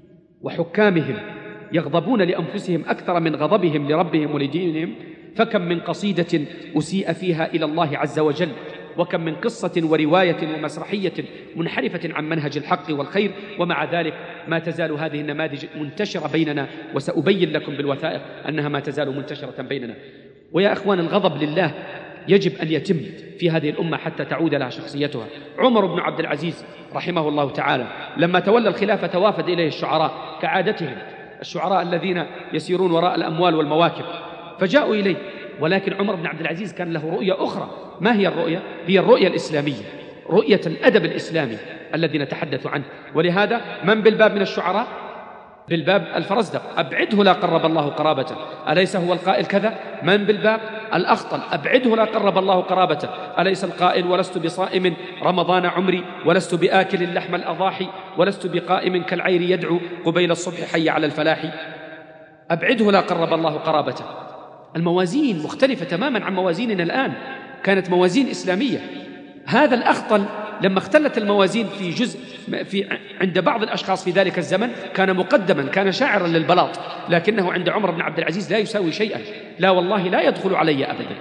وحكامهم يغضبون لأنفسهم أكثر من غضبهم لربهم ولدينهم، فكم من قصيدة أسيء فيها إلى الله عز وجل، وكم من قصة ورواية ومسرحية منحرفة عن منهج الحق والخير، ومع ذلك ما تزال هذه النماذج منتشرة بيننا، وسأبين لكم بالوثائق أنها ما تزال منتشرة بيننا. ويا أخوان، الغضب لله يجب أن يتم في هذه الأمة حتى تعود لها شخصيتها. عمر بن عبد العزيز رحمه الله تعالى لما تولى الخلافة وافد إليه الشعراء كعادتهم، الشعراء الذين يسيرون وراء الأموال والمواكب، فجاءوا إليه، ولكن عمر بن عبد العزيز كان له رؤية أخرى. ما هي الرؤية؟ هي الرؤية الإسلامية، رؤية الأدب الإسلامي الذي نتحدث عنه. ولهذا من بالباب من الشعراء؟ بالباب الفرزدق، أبعده لا قرب الله قرابته، أليس هو القائل كذا؟ من بالباب الأخطل، أبعده لا قرب الله قرابته، أليس القائل ولست بصائم رمضان عمري، ولست بآكل لحم الأضاحي، ولست بقائم كالعير يدعو قبيل الصبح حي على الفلاح، أبعده لا قرب الله قرابته. الموازين مختلفة تماما عن موازيننا الآن، كانت موازين إسلامية. هذا الأخطل لما اختلت الموازين في جزء في عند بعض الأشخاص في ذلك الزمن كان مقدما، كان شاعرا للبلاط، لكنه عند عمر بن عبد العزيز لا يساوي شيئا، لا والله لا يدخل علي أبدا.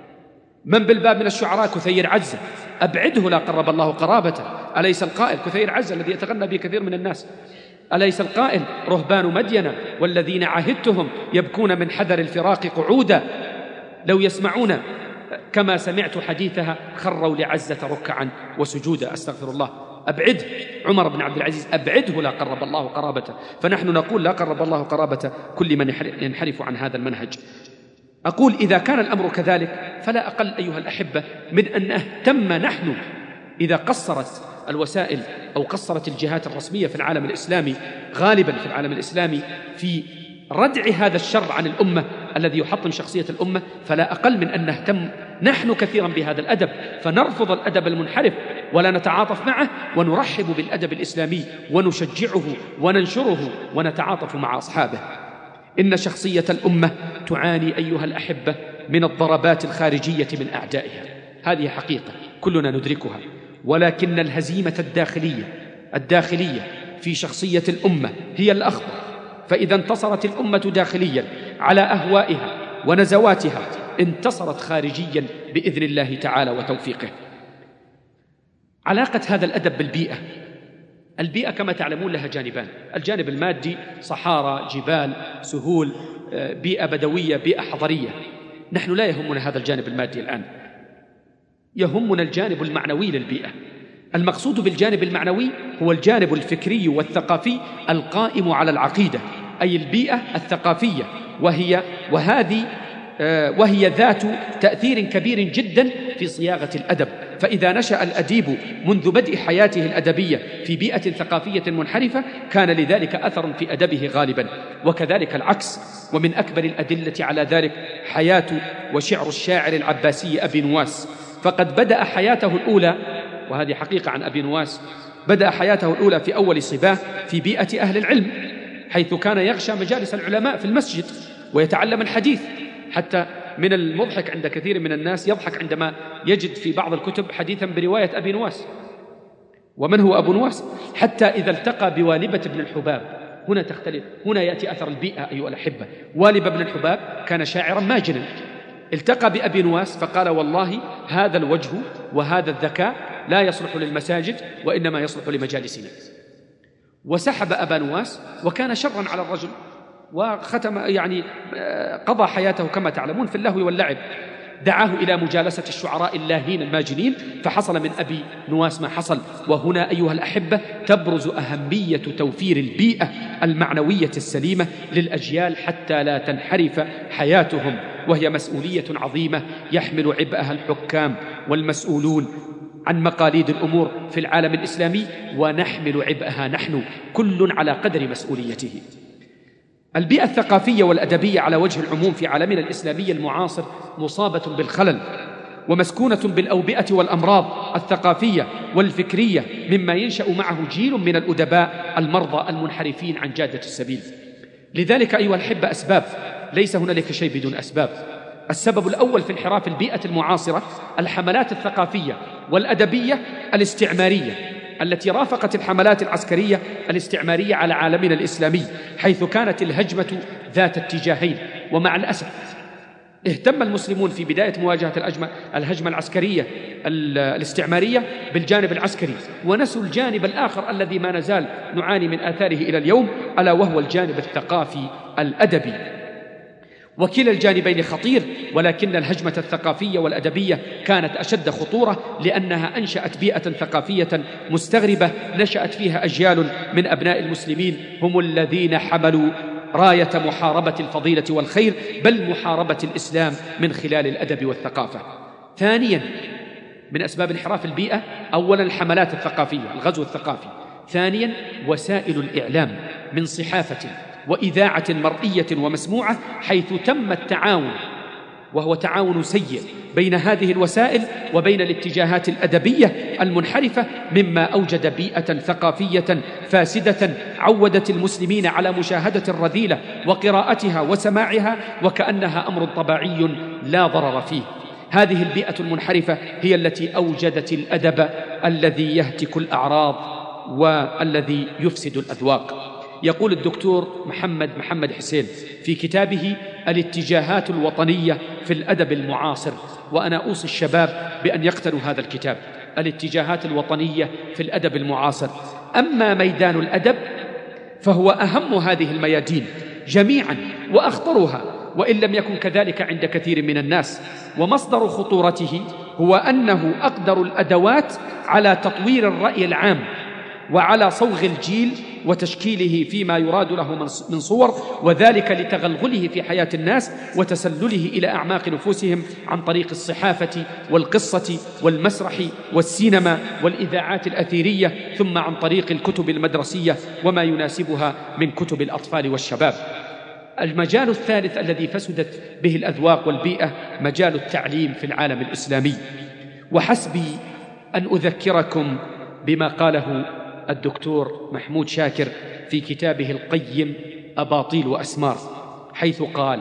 من بالباب من الشعراء؟ كثير عزة، أبعده لا قرب الله قرابته، أليس القائل كثير عزة الذي يتغنى به كثير من الناس، أليس القائل رهبان مدين والذين عهدتهم يبكون من حذر الفراق قعودا، لو يسمعون كما سمعت حديثها خروا لعزة ركعا وسجودا، أستغفر الله. أبعده عمر بن عبد العزيز، أبعده لا قرب الله قرابته. فنحن نقول لا قرب الله قرابة كل من ينحرف عن هذا المنهج. أقول إذا كان الأمر كذلك فلا أقل أيها الأحبة من أن نهتم نحن، إذا قصرت الوسائل أو قصرت الجهات الرسمية في العالم الإسلامي، غالبا في العالم الإسلامي، في ردع هذا الشر عن الأمة الذي يحطم شخصية الأمة، فلا أقل من أن نهتم نحن كثيرا بهذا الأدب، فنرفض الأدب المنحرف ولا نتعاطف معه، ونرحب بالأدب الإسلامي ونشجعه وننشره ونتعاطف مع أصحابه. إن شخصية الأمة تعاني أيها الأحبة من الضربات الخارجية من أعدائها، هذه حقيقة كلنا ندركها، ولكن الهزيمة الداخلية الداخلية في شخصية الأمة هي الأخطر. فإذا انتصرت الأمة داخليا على أهوائها ونزواتها، انتصرت خارجيا بإذن الله تعالى وتوفيقه. علاقة هذا الأدب بالبيئة، البيئة كما تعلمون لها جانبان، الجانب المادي صحارى جبال سهول، بيئة بدوية بيئة حضرية. نحن لا يهمنا هذا الجانب المادي الآن، يهمنا الجانب المعنوي للبيئة. المقصود بالجانب المعنوي هو الجانب الفكري والثقافي القائم على العقيدة، أي البيئة الثقافية، وهي وهذه وهي ذات تأثير كبير جدا في صياغة الأدب. فإذا نشأ الأديب منذ بدء حياته الأدبية في بيئة ثقافية منحرفة كان لذلك أثر في أدبه غالبا، وكذلك العكس. ومن أكبر الأدلة على ذلك حياة وشعر الشاعر العباسي أبي نواس، فقد بدأ حياته الأولى، وهذه حقيقة عن أبي نواس، بدأ حياته الأولى في أول صباه في بيئة أهل العلم، حيث كان يغشى مجالس العلماء في المسجد ويتعلم الحديث. حتى من المضحك عند كثير من الناس يضحك عندما يجد في بعض الكتب حديثا برواية أبي نواس. ومن هو أبو نواس؟ حتى إذا التقى بوالبة بن الحباب، هنا تختلف، هنا يأتي أثر البيئة أيها الأحبة. والبة بن الحباب كان شاعرا ماجنا، التقى بأبي نواس فقال والله هذا الوجه وهذا الذكاء لا يصلح للمساجد وإنما يصلح لمجالسنا، وسحب أبا نواس، وكان شرا على الرجل، وختم يعني قضى حياته كما تعلمون في اللهو واللعب. دعاه إلى مجالسة الشعراء اللاهين الماجنين، فحصل من أبي نواس ما حصل. وهنا أيها الأحبة تبرز أهمية توفير البيئة المعنوية السليمة للأجيال حتى لا تنحرف حياتهم، وهي مسؤولية عظيمة يحمل عبئها الحكام والمسؤولون عن مقاليد الأمور في العالم الإسلامي، ونحمل عبئها نحن، كل على قدر مسؤوليته. البيئة الثقافية والأدبية على وجه العموم في عالمنا الإسلامي المعاصر مصابة بالخلل، ومسكونة بالأوبئة والأمراض الثقافية والفكرية، مما ينشأ معه جيل من الأدباء المرضى المنحرفين عن جادة السبيل. لذلك أيها الأحبة أسباب، ليس هنالك شيء بدون أسباب. السبب الأول في انحراف البيئة المعاصرة الحملات الثقافية والأدبية الاستعمارية التي رافقت الحملات العسكرية الاستعمارية على عالمنا الإسلامي، حيث كانت الهجمة ذات اتجاهين. ومع الأسف اهتم المسلمون في بداية مواجهة الهجمة العسكرية الاستعمارية بالجانب العسكري، ونسوا الجانب الآخر الذي ما نزال نعاني من آثاره إلى اليوم، ألا وهو الجانب الثقافي الأدبي. وكلا الجانبين خطير، ولكن الهجمة الثقافية والأدبية كانت أشد خطورة، لأنها أنشأت بيئة ثقافية مستغربة نشأت فيها أجيال من أبناء المسلمين هم الذين حملوا راية محاربة الفضيلة والخير، بل محاربة الإسلام من خلال الأدب والثقافة. ثانياً من أسباب انحراف البيئة، أولاً الحملات الثقافية، الغزو الثقافي. ثانياً وسائل الإعلام من صحافة وإذاعة مرئية ومسموعة، حيث تم التعاون، وهو تعاون سيء، بين هذه الوسائل وبين الاتجاهات الأدبية المنحرفة، مما أوجد بيئة ثقافية فاسدة عودت المسلمين على مشاهدة الرذيلة وقراءتها وسماعها وكأنها أمر طبيعي لا ضرر فيه. هذه البيئة المنحرفة هي التي أوجدت الأدب الذي يهتك الأعراض والذي يفسد الأذواق. يقول الدكتور محمد محمد حسين في كتابه الاتجاهات الوطنية في الأدب المعاصر، وأنا أوصي الشباب بأن يقتنوا هذا الكتاب، الاتجاهات الوطنية في الأدب المعاصر: أما ميدان الأدب فهو أهم هذه الميادين جميعا وأخطرها، وإن لم يكن كذلك عند كثير من الناس، ومصدر خطورته هو أنه أقدر الأدوات على تطوير الرأي العام وعلى صوغ الجيل وتشكيله فيما يراد له من صور، وذلك لتغلغله في حياة الناس وتسلله إلى أعماق نفوسهم عن طريق الصحافة والقصة والمسرح والسينما والإذاعات الأثيرية، ثم عن طريق الكتب المدرسية وما يناسبها من كتب الأطفال والشباب. المجال الثالث الذي فسدت به الأذواق والبيئة مجال التعليم في العالم الإسلامي، وحسبي أن أذكركم بما قاله الدكتور محمود شاكر في كتابه القيم أباطيل وأسمار، حيث قال،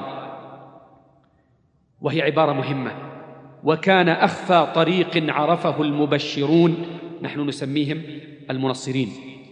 وهي عبارة مهمة: وكان أخفى طريق عرفه المبشرون، نحن نسميهم المنصرين،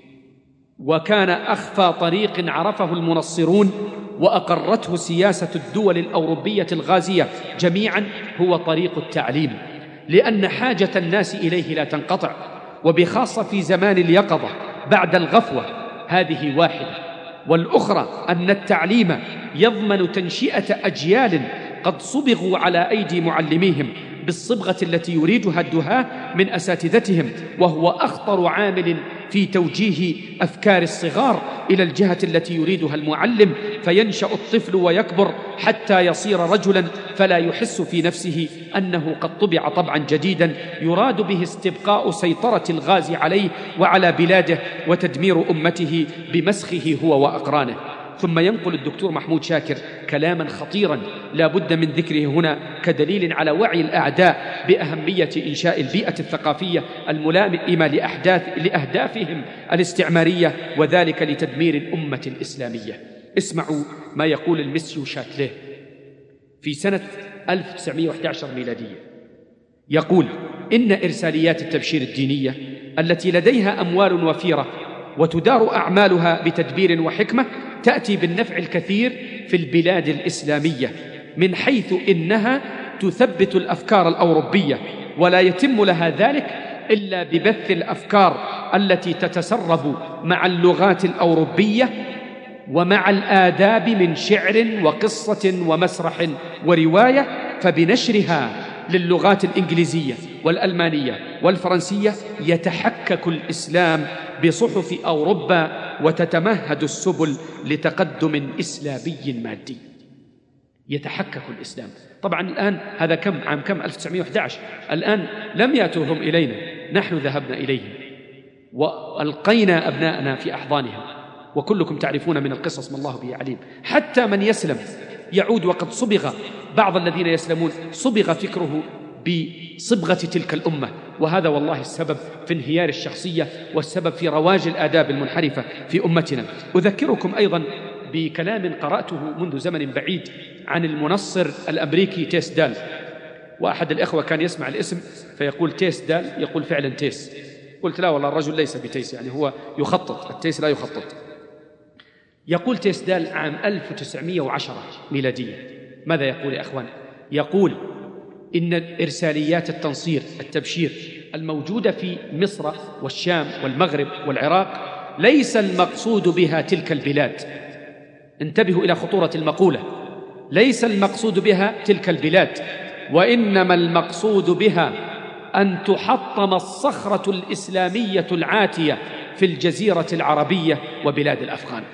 وكان أخفى طريق عرفه المنصرون وأقرته سياسة الدول الأوروبية الغازية جميعا هو طريق التعليم، لأن حاجة الناس إليه لا تنقطع، وبخاصة في زمان اليقظة بعد الغفوة. هذه واحدة، والأخرى أن التعليم يضمن تنشئة أجيال قد صبغوا على أيدي معلميهم بالصبغة التي يريدها الدهاة من أساتذتهم، وهو أخطر عامل في توجيه أفكار الصغار إلى الجهة التي يريدها المعلم، فينشأ الطفل ويكبر حتى يصير رجلا فلا يحس في نفسه أنه قد طبع طبعا جديدا يراد به استبقاء سيطرة الغازي عليه وعلى بلاده وتدمير أمته بمسخه هو وأقرانه. ثم ينقل الدكتور محمود شاكر كلاما خطيرا لا بد من ذكره هنا كدليل على وعي الأعداء بأهمية إنشاء البيئة الثقافية الملائمة لأحداث لأهدافهم الاستعمارية، وذلك لتدمير الأمة الإسلامية. اسمعوا ما يقول المسيو شاتليه في سنة ألف وتسعمائة وأحد عشر ميلادية، يقول: إن إرساليات التبشير الدينية التي لديها أموال وفيرة وتدار أعمالها بتدبير وحكمة تأتي بالنفع الكثير في البلاد الإسلامية، من حيث إنها تثبت الأفكار الأوروبية، ولا يتم لها ذلك إلا ببث الأفكار التي تتسرب مع اللغات الأوروبية ومع الآداب من شعر وقصة ومسرح ورواية، فبنشرها للغات الإنجليزية والألمانية والفرنسية يتحكك الإسلام بصحف أوروبا وتتمهد السبل لتقدم إسلامي مادي. يتحكك الإسلام. طبعا الآن هذا كم عام كم ألف وتسعمائة وأحد عشر، الآن لم يأتوهم إلينا، نحن ذهبنا إليهم وألقينا أبناءنا في أحضانهم، وكلكم تعرفون من القصص ما الله به عليم. حتى من يسلم يعود وقد صبغ، بعض الذين يسلمون صبغ فكره بصبغة تلك الأمة، وهذا والله السبب في انهيار الشخصية والسبب في رواج الآداب المنحرفة في أمتنا. أذكركم أيضا بكلام قرأته منذ زمن بعيد عن المنصر الأمريكي تيس دال، وأحد الإخوة كان يسمع الاسم فيقول تيس دال، يقول فعلا تيس. قلت لا والله الرجل ليس بتيس، يعني هو يخطط، التيس لا يخطط. يقول تيس دال عام ألف وتسعمائة وعشرة ميلادية، ماذا يقول يا أخوان؟ يقول إن إرساليات التنصير التبشير الموجودة في مصر والشام والمغرب والعراق ليس المقصود بها تلك البلاد. انتبهوا إلى خطورة المقولة، ليس المقصود بها تلك البلاد، وإنما المقصود بها أن تحطم الصخرة الإسلامية العاتية في الجزيرة العربية وبلاد الأفغان.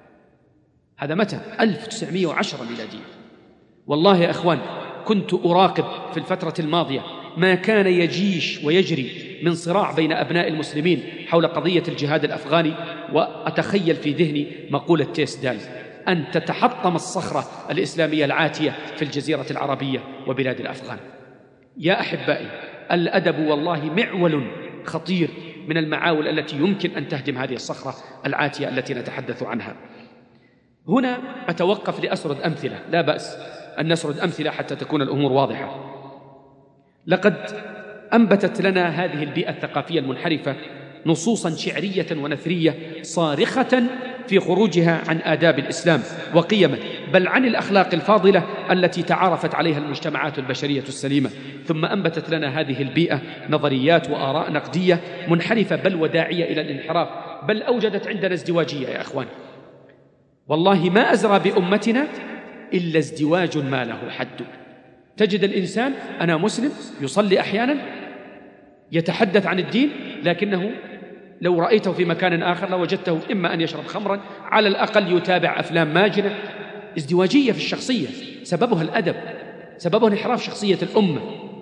هذا متى؟ ألف وتسعمائة وعشرة ميلادية. والله يا أخوان كنت أراقب في الفترة الماضية ما كان يجيش ويجري من صراع بين أبناء المسلمين حول قضية الجهاد الأفغاني، وأتخيل في ذهني مقولة تيس دال أن تتحطم الصخرة الإسلامية العاتية في الجزيرة العربية وبلاد الأفغان. يا أحبائي، الأدب والله معول خطير من المعاول التي يمكن أن تهدم هذه الصخرة العاتية التي نتحدث عنها. هنا أتوقف لأسرد أمثلة، لا بأس أن نسرد أمثلة حتى تكون الأمور واضحة. لقد أنبتت لنا هذه البيئة الثقافية المنحرفة نصوصا شعرية ونثرية صارخة في خروجها عن آداب الإسلام وقيمه، بل عن الأخلاق الفاضلة التي تعارفت عليها المجتمعات البشرية السليمة. ثم أنبتت لنا هذه البيئة نظريات وآراء نقدية منحرفة بل وداعية إلى الانحراف، بل أوجدت عندنا ازدواجية يا أخوان. والله ما أزرى بأمتنا إلا ازدواج ما له حد. تجد الإنسان أنا مسلم يصلي أحيانا يتحدث عن الدين، لكنه لو رأيته في مكان آخر لوجدته إما أن يشرب خمرا، على الأقل يتابع أفلام ماجنة. ازدواجية في الشخصية سببها الأدب، سببها انحراف شخصية الأمة.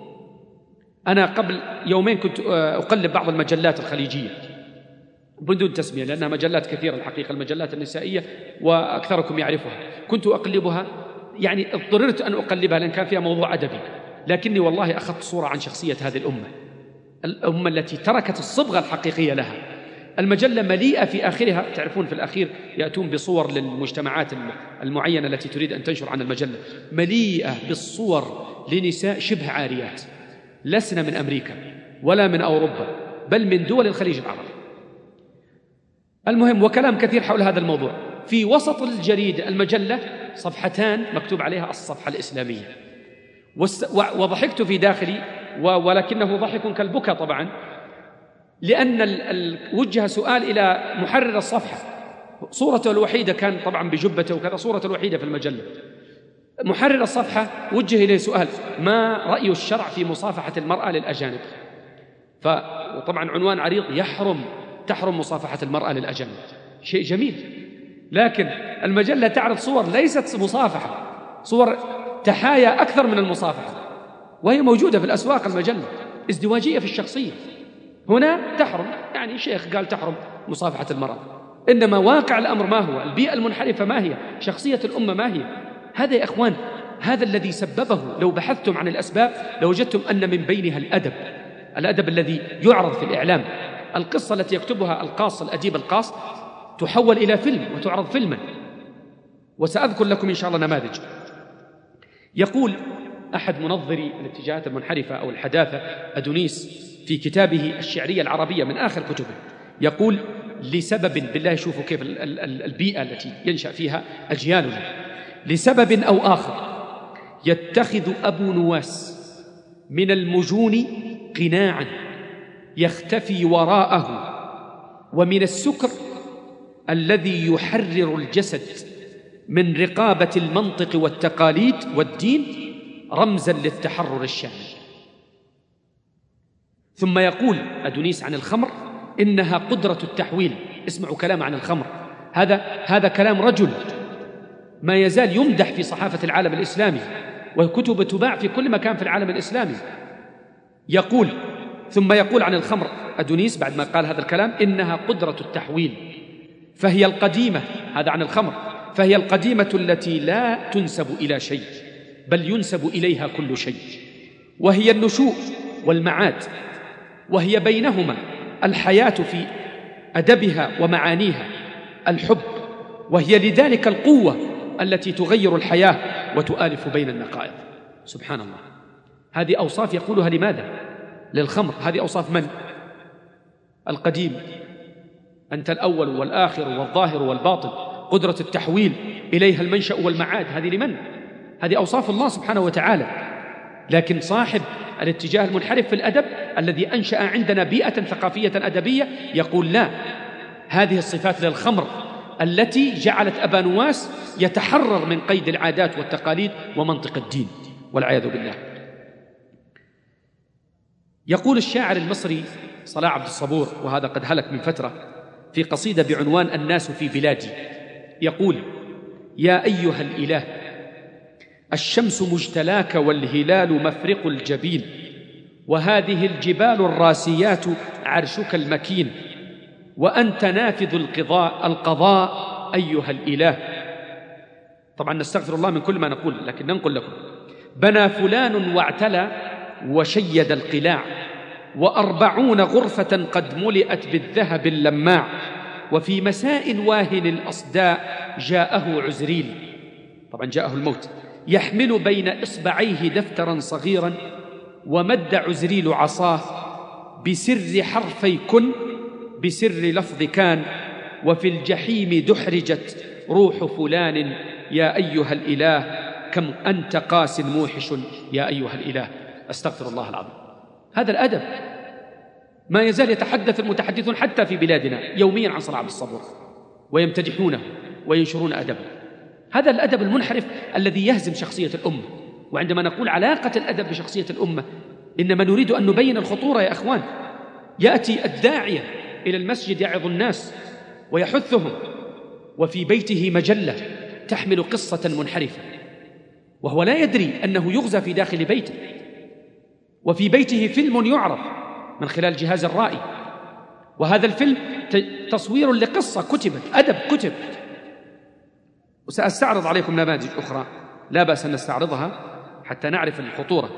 أنا قبل يومين كنت أقلب بعض المجلات الخليجية بدون تسمية لأنها مجلات كثيرة الحقيقة، المجلات النسائية وأكثركم يعرفها. كنت أقلبها، يعني اضطررت أن أقلبها لأن كان فيها موضوع أدبي، لكني والله أخذت صورة عن شخصية هذه الأمة، الأمة التي تركت الصبغة الحقيقية لها. المجلة مليئة في آخرها، تعرفون في الأخير يأتون بصور للمجتمعات المعينة التي تريد أن تنشر عن المجلة، مليئة بالصور لنساء شبه عاريات لسنا من أمريكا ولا من أوروبا بل من دول الخليج العربي. المهم، وكلام كثير حول هذا الموضوع. في وسط الجريدة المجلة صفحتان مكتوب عليها الصفحة الإسلامية، وضحكت في داخلي ولكنه ضحك كالبكا طبعا، لأن وجه سؤال إلى محرر الصفحة، صورته الوحيدة كان طبعا بجبته وكذا، صورته الوحيدة في المجلة. محرر الصفحة وجه إليه سؤال: ما رأي الشرع في مصافحة المرأة للأجانب؟ فطبعا عنوان عريض: يحرم تحرم مصافحة المرأة للأجانب. شيء جميل، لكن المجلة تعرض صور ليست مصافحة، صور تحايا أكثر من المصافحة، وهي موجودة في الأسواق المجلة. ازدواجية في الشخصية. هنا تحرم، يعني شيخ قال تحرم مصافحة المرأة، إنما واقع الأمر ما هو؟ البيئة المنحرفة ما هي؟ شخصية الأمة ما هي؟ هذا يا أخوان هذا الذي سببه. لو بحثتم عن الأسباب لوجدتم أن من بينها الأدب، الأدب الذي يعرض في الإعلام. القصة التي يكتبها القاص الأديب القاص تحول إلى فيلم وتعرض فيلما، وسأذكر لكم إن شاء الله نماذج. يقول أحد منظري الاتجاهات المنحرفة أو الحداثة أدونيس في كتابه الشعرية العربية من آخر كتبه، يقول: لسبب، بالله شوفوا كيف البيئة التي ينشأ فيها أجيالنا، لسبب أو آخر يتخذ أبو نواس من المجون قناعا يختفي وراءه، ومن السكر الذي يحرر الجسد من رقابة المنطق والتقاليد والدين رمزا للتحرر الشامل. ثم يقول أدونيس عن الخمر: إنها قدرة التحويل. اسمعوا كلام عن الخمر، هذا هذا كلام رجل ما يزال يمدح في صحافة العالم الإسلامي، وكتب تباع في كل مكان في العالم الإسلامي. يقول ثم يقول عن الخمر أدونيس بعد ما قال هذا الكلام: إنها قدرة التحويل، فهي القديمة، هذا عن الخمر، فهي القديمة التي لا تنسب إلى شيء بل ينسب إليها كل شيء. وهي النشوء والمعاد، وهي بينهما الحياة في أدبها ومعانيها، الحب، وهي لذلك القوة التي تغير الحياة وتؤالف بين النقائض. سبحان الله، هذه أوصاف يقولها لماذا؟ للخمر. هذه أوصاف من؟ القديم، أنت الأول والآخر والظاهر والباطن، قدرة التحويل إليها المنشأ والمعاد، هذه لمن؟ هذه أوصاف الله سبحانه وتعالى. لكن صاحب الاتجاه المنحرف في الأدب الذي أنشأ عندنا بيئة ثقافية أدبية يقول لا، هذه الصفات للخمر التي جعلت أبا نواس يتحرر من قيد العادات والتقاليد ومنطق الدين والعياذ بالله. يقول الشاعر المصري صلاح عبد الصبور، وهذا قد هلك من فترة، في قصيدة بعنوان الناس في بلادي، يقول: يا أيها الإله، الشمس مجتلاك والهلال مفرق الجبين، وهذه الجبال الراسيات عرشك المكين، وأنت نافذ القضاء, القضاء أيها الإله. طبعا نستغفر الله من كل ما نقول، لكن ننقل لكم: بنى فلان واعتلى وشيد القلاع، وأربعون غرفة قد ملئت بالذهب اللماع، وفي مساء واهن الأصداء جاءه عزريل، طبعا جاءه الموت، يحمل بين إصبعيه دفترا صغيرا، ومد عزريل عصاه بسر حرفي كن بسر لفظ كان، وفي الجحيم دحرجت روح فلان يا أيها الإله، كم أنت قاس موحش يا أيها الإله. أستغفر الله العظيم. هذا الأدب ما يزال يتحدث المتحدثون حتى في بلادنا يوميا عن صلاح عبد الصبور، ويمتدحونه وينشرون أدبه. هذا الأدب المنحرف الذي يهزم شخصية الأمة. وعندما نقول علاقة الأدب بشخصية الأمة، إنما نريد أن نبين الخطورة يا أخوان. يأتي الداعية إلى المسجد يعظ الناس ويحثهم، وفي بيته مجلة تحمل قصة منحرفة، وهو لا يدري أنه يغزى في داخل بيته، وفي بيته فيلم يعرض من خلال جهاز الرائي، وهذا الفيلم تصوير لقصة كتبت، أدب كتب. وسأستعرض عليكم نماذج أخرى لا بأس أن نستعرضها حتى نعرف الخطورة.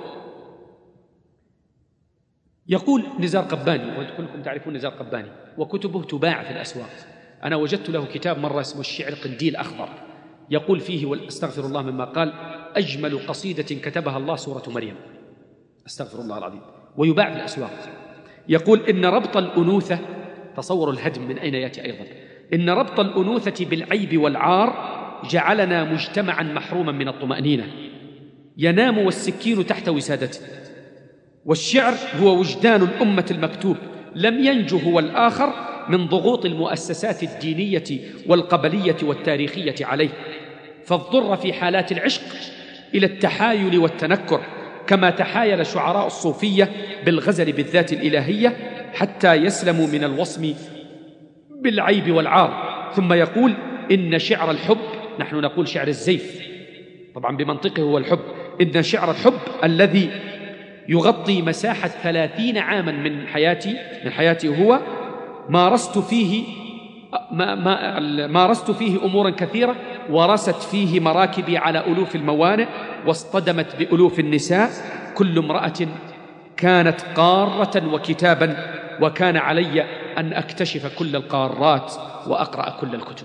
يقول نزار قباني، وكلكم تعرفون نزار قباني، وكتبه تباع في الأسواق. أنا وجدت له كتاب مرة اسمه الشعر قنديل أخضر، يقول فيه، واستغفر الله مما قال: أجمل قصيدة كتبها الله سورة مريم. استغفر الله العظيم. ويباع في الأسواق. يقول: إن ربط الأنوثة، تصور الهدم من أين يأتي أيضا، إن ربط الأنوثة بالعيب والعار جعلنا مجتمعا محروما من الطمأنينة، ينام والسكين تحت وسادته، والشعر هو وجدان الأمة المكتوب، لم ينجه هو الآخر من ضغوط المؤسسات الدينية والقبلية والتاريخية عليه، فاضطر في حالات العشق إلى التحايل والتنكر، كما تحايل شعراء الصوفية بالغزل بالذات الإلهية حتى يسلموا من الوصم بالعيب والعار. ثم يقول: إن شعر الحب، نحن نقول شعر الزيف، طبعا بمنطقه هو الحب، إن شعر الحب الذي يغطي مساحة ثلاثين عاما من حياتي من حياتي هو مارست فيه ما ما مارست فيه أمورا كثيرة، ورست فيه مراكبي على ألوف الموانئ، واصطدمت بألوف النساء، كل امرأة كانت قارة وكتابا، وكان علي أن أكتشف كل القارات وأقرأ كل الكتب.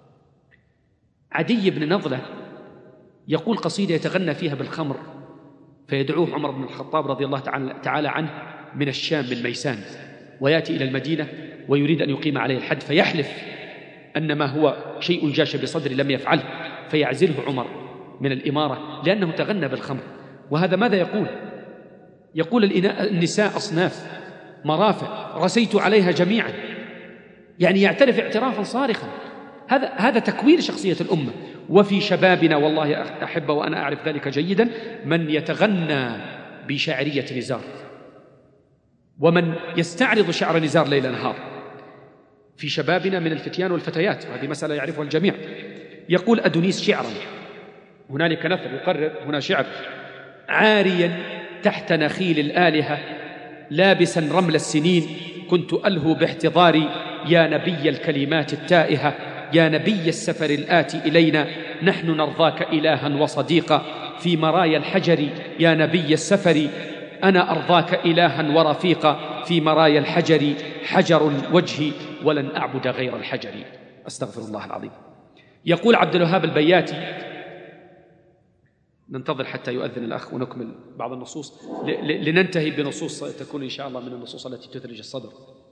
عدي بن نضلة يقول قصيدة يتغنى فيها بالخمر، فيدعوه عمر بن الخطاب رضي الله تعالى عنه من الشام من ميسان، ويأتي إلى المدينة ويريد أن يقيم عليه الحد، فيحلف أن ما هو شيء جاش بصدر لم يفعله، فيعزله عمر من الإمارة لأنه تغنى بالخمر. وهذا ماذا يقول؟ يقول: النساء أصناف مرافع رسيت عليها جميعا، يعني يعترف اعترافا صارخا. هذا هذا تكوين شخصية الأمة. وفي شبابنا والله أحب وأنا أعرف ذلك جيدا من يتغنى بشاعرية نزار، ومن يستعرض شعر نزار ليل نهار في شبابنا من الفتيان والفتيات، وهذه مسألة يعرفها الجميع. يقول أدونيس شعرا، هنالك نثر يقرر هنا شعر: عاريا تحت نخيل الآلهة لابسا رمل السنين، كنت ألهو باحتضاري يا نبي الكلمات التائهة، يا نبي السفر الآتي إلينا، نحن نرضاك إلها وصديقا، في مرايا الحجر يا نبي السفر، أنا أرضاك إلها ورفيقا في مرايا الحجر حجر وجهي ولن أعبد غير الحجر. أستغفر الله العظيم. يقول عبد الوهاب البياتي، ننتظر حتى يؤذن الأخ ونكمل بعض النصوص لننتهي بنصوص تكون إن شاء الله من النصوص التي تثلج الصدر.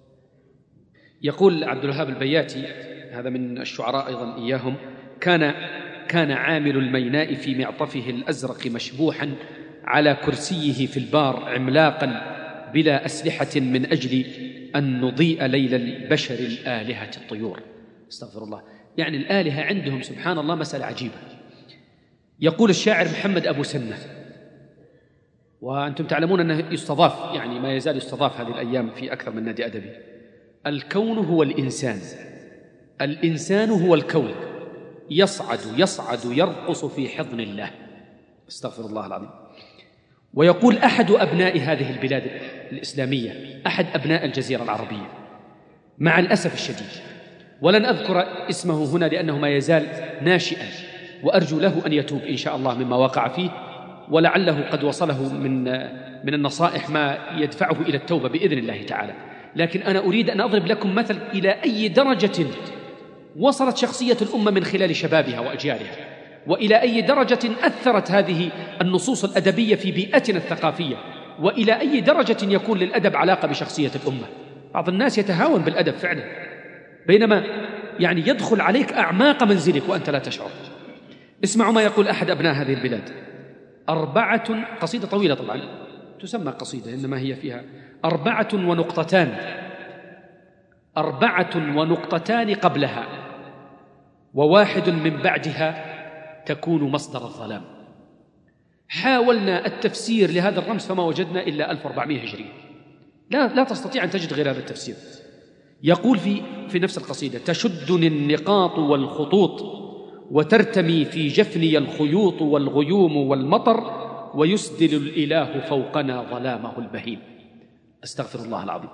يقول عبد الوهاب البياتي، هذا من الشعراء أيضا إياهم، كان كان عامل الميناء في معطفه الأزرق مشبوحا على كرسيه في البار عملاقا بلا أسلحة من أجل أن نضيء ليل البشر الآلهة الطيور. استغفر الله. يعني الآلهة عندهم سبحان الله مسألة عجيبة. يقول الشاعر محمد أبو سنة، وأنتم تعلمون أنه يستضاف، يعني ما يزال يستضاف هذه الأيام في أكثر من نادي أدبي: الكون هو الإنسان، الإنسان هو الكون، يصعد يصعد يرقص في حضن الله. استغفر الله العظيم. ويقول أحد أبناء هذه البلاد الإسلامية، أحد أبناء الجزيرة العربية، مع الأسف الشديد ولن أذكر اسمه هنا لأنه ما يزال ناشئا، وأرجو له أن يتوب إن شاء الله مما وقع فيه، ولعله قد وصله من من النصائح ما يدفعه إلى التوبة بإذن الله تعالى. لكن أنا أريد أن أضرب لكم مثل إلى أي درجة وصلت شخصية الأمة من خلال شبابها وأجيالها، وإلى أي درجة أثرت هذه النصوص الأدبية في بيئتنا الثقافية، وإلى أي درجة يكون للأدب علاقة بشخصية الأمة. بعض الناس يتهاون بالأدب فعلا، بينما يعني يدخل عليك أعماق منزلك وأنت لا تشعر. اسمعوا ما يقول أحد أبناء هذه البلاد: أربعة، قصيدة طويلة طبعا تسمى قصيدة إنما هي فيها أربعة ونقطتان، أربعة ونقطتان قبلها وواحد من بعدها تكون مصدر الظلام. حاولنا التفسير لهذا الرمز فما وجدنا إلا ألف وأربعمائة هجرية، لا, لا تستطيع أن تجد غير هذا التفسير. يقول في, في نفس القصيدة: تشدني النقاط والخطوط وترتمي في جفني الخيوط والغيوم والمطر ويسدل الإله فوقنا ظلامه البهيم. أستغفر الله العظيم.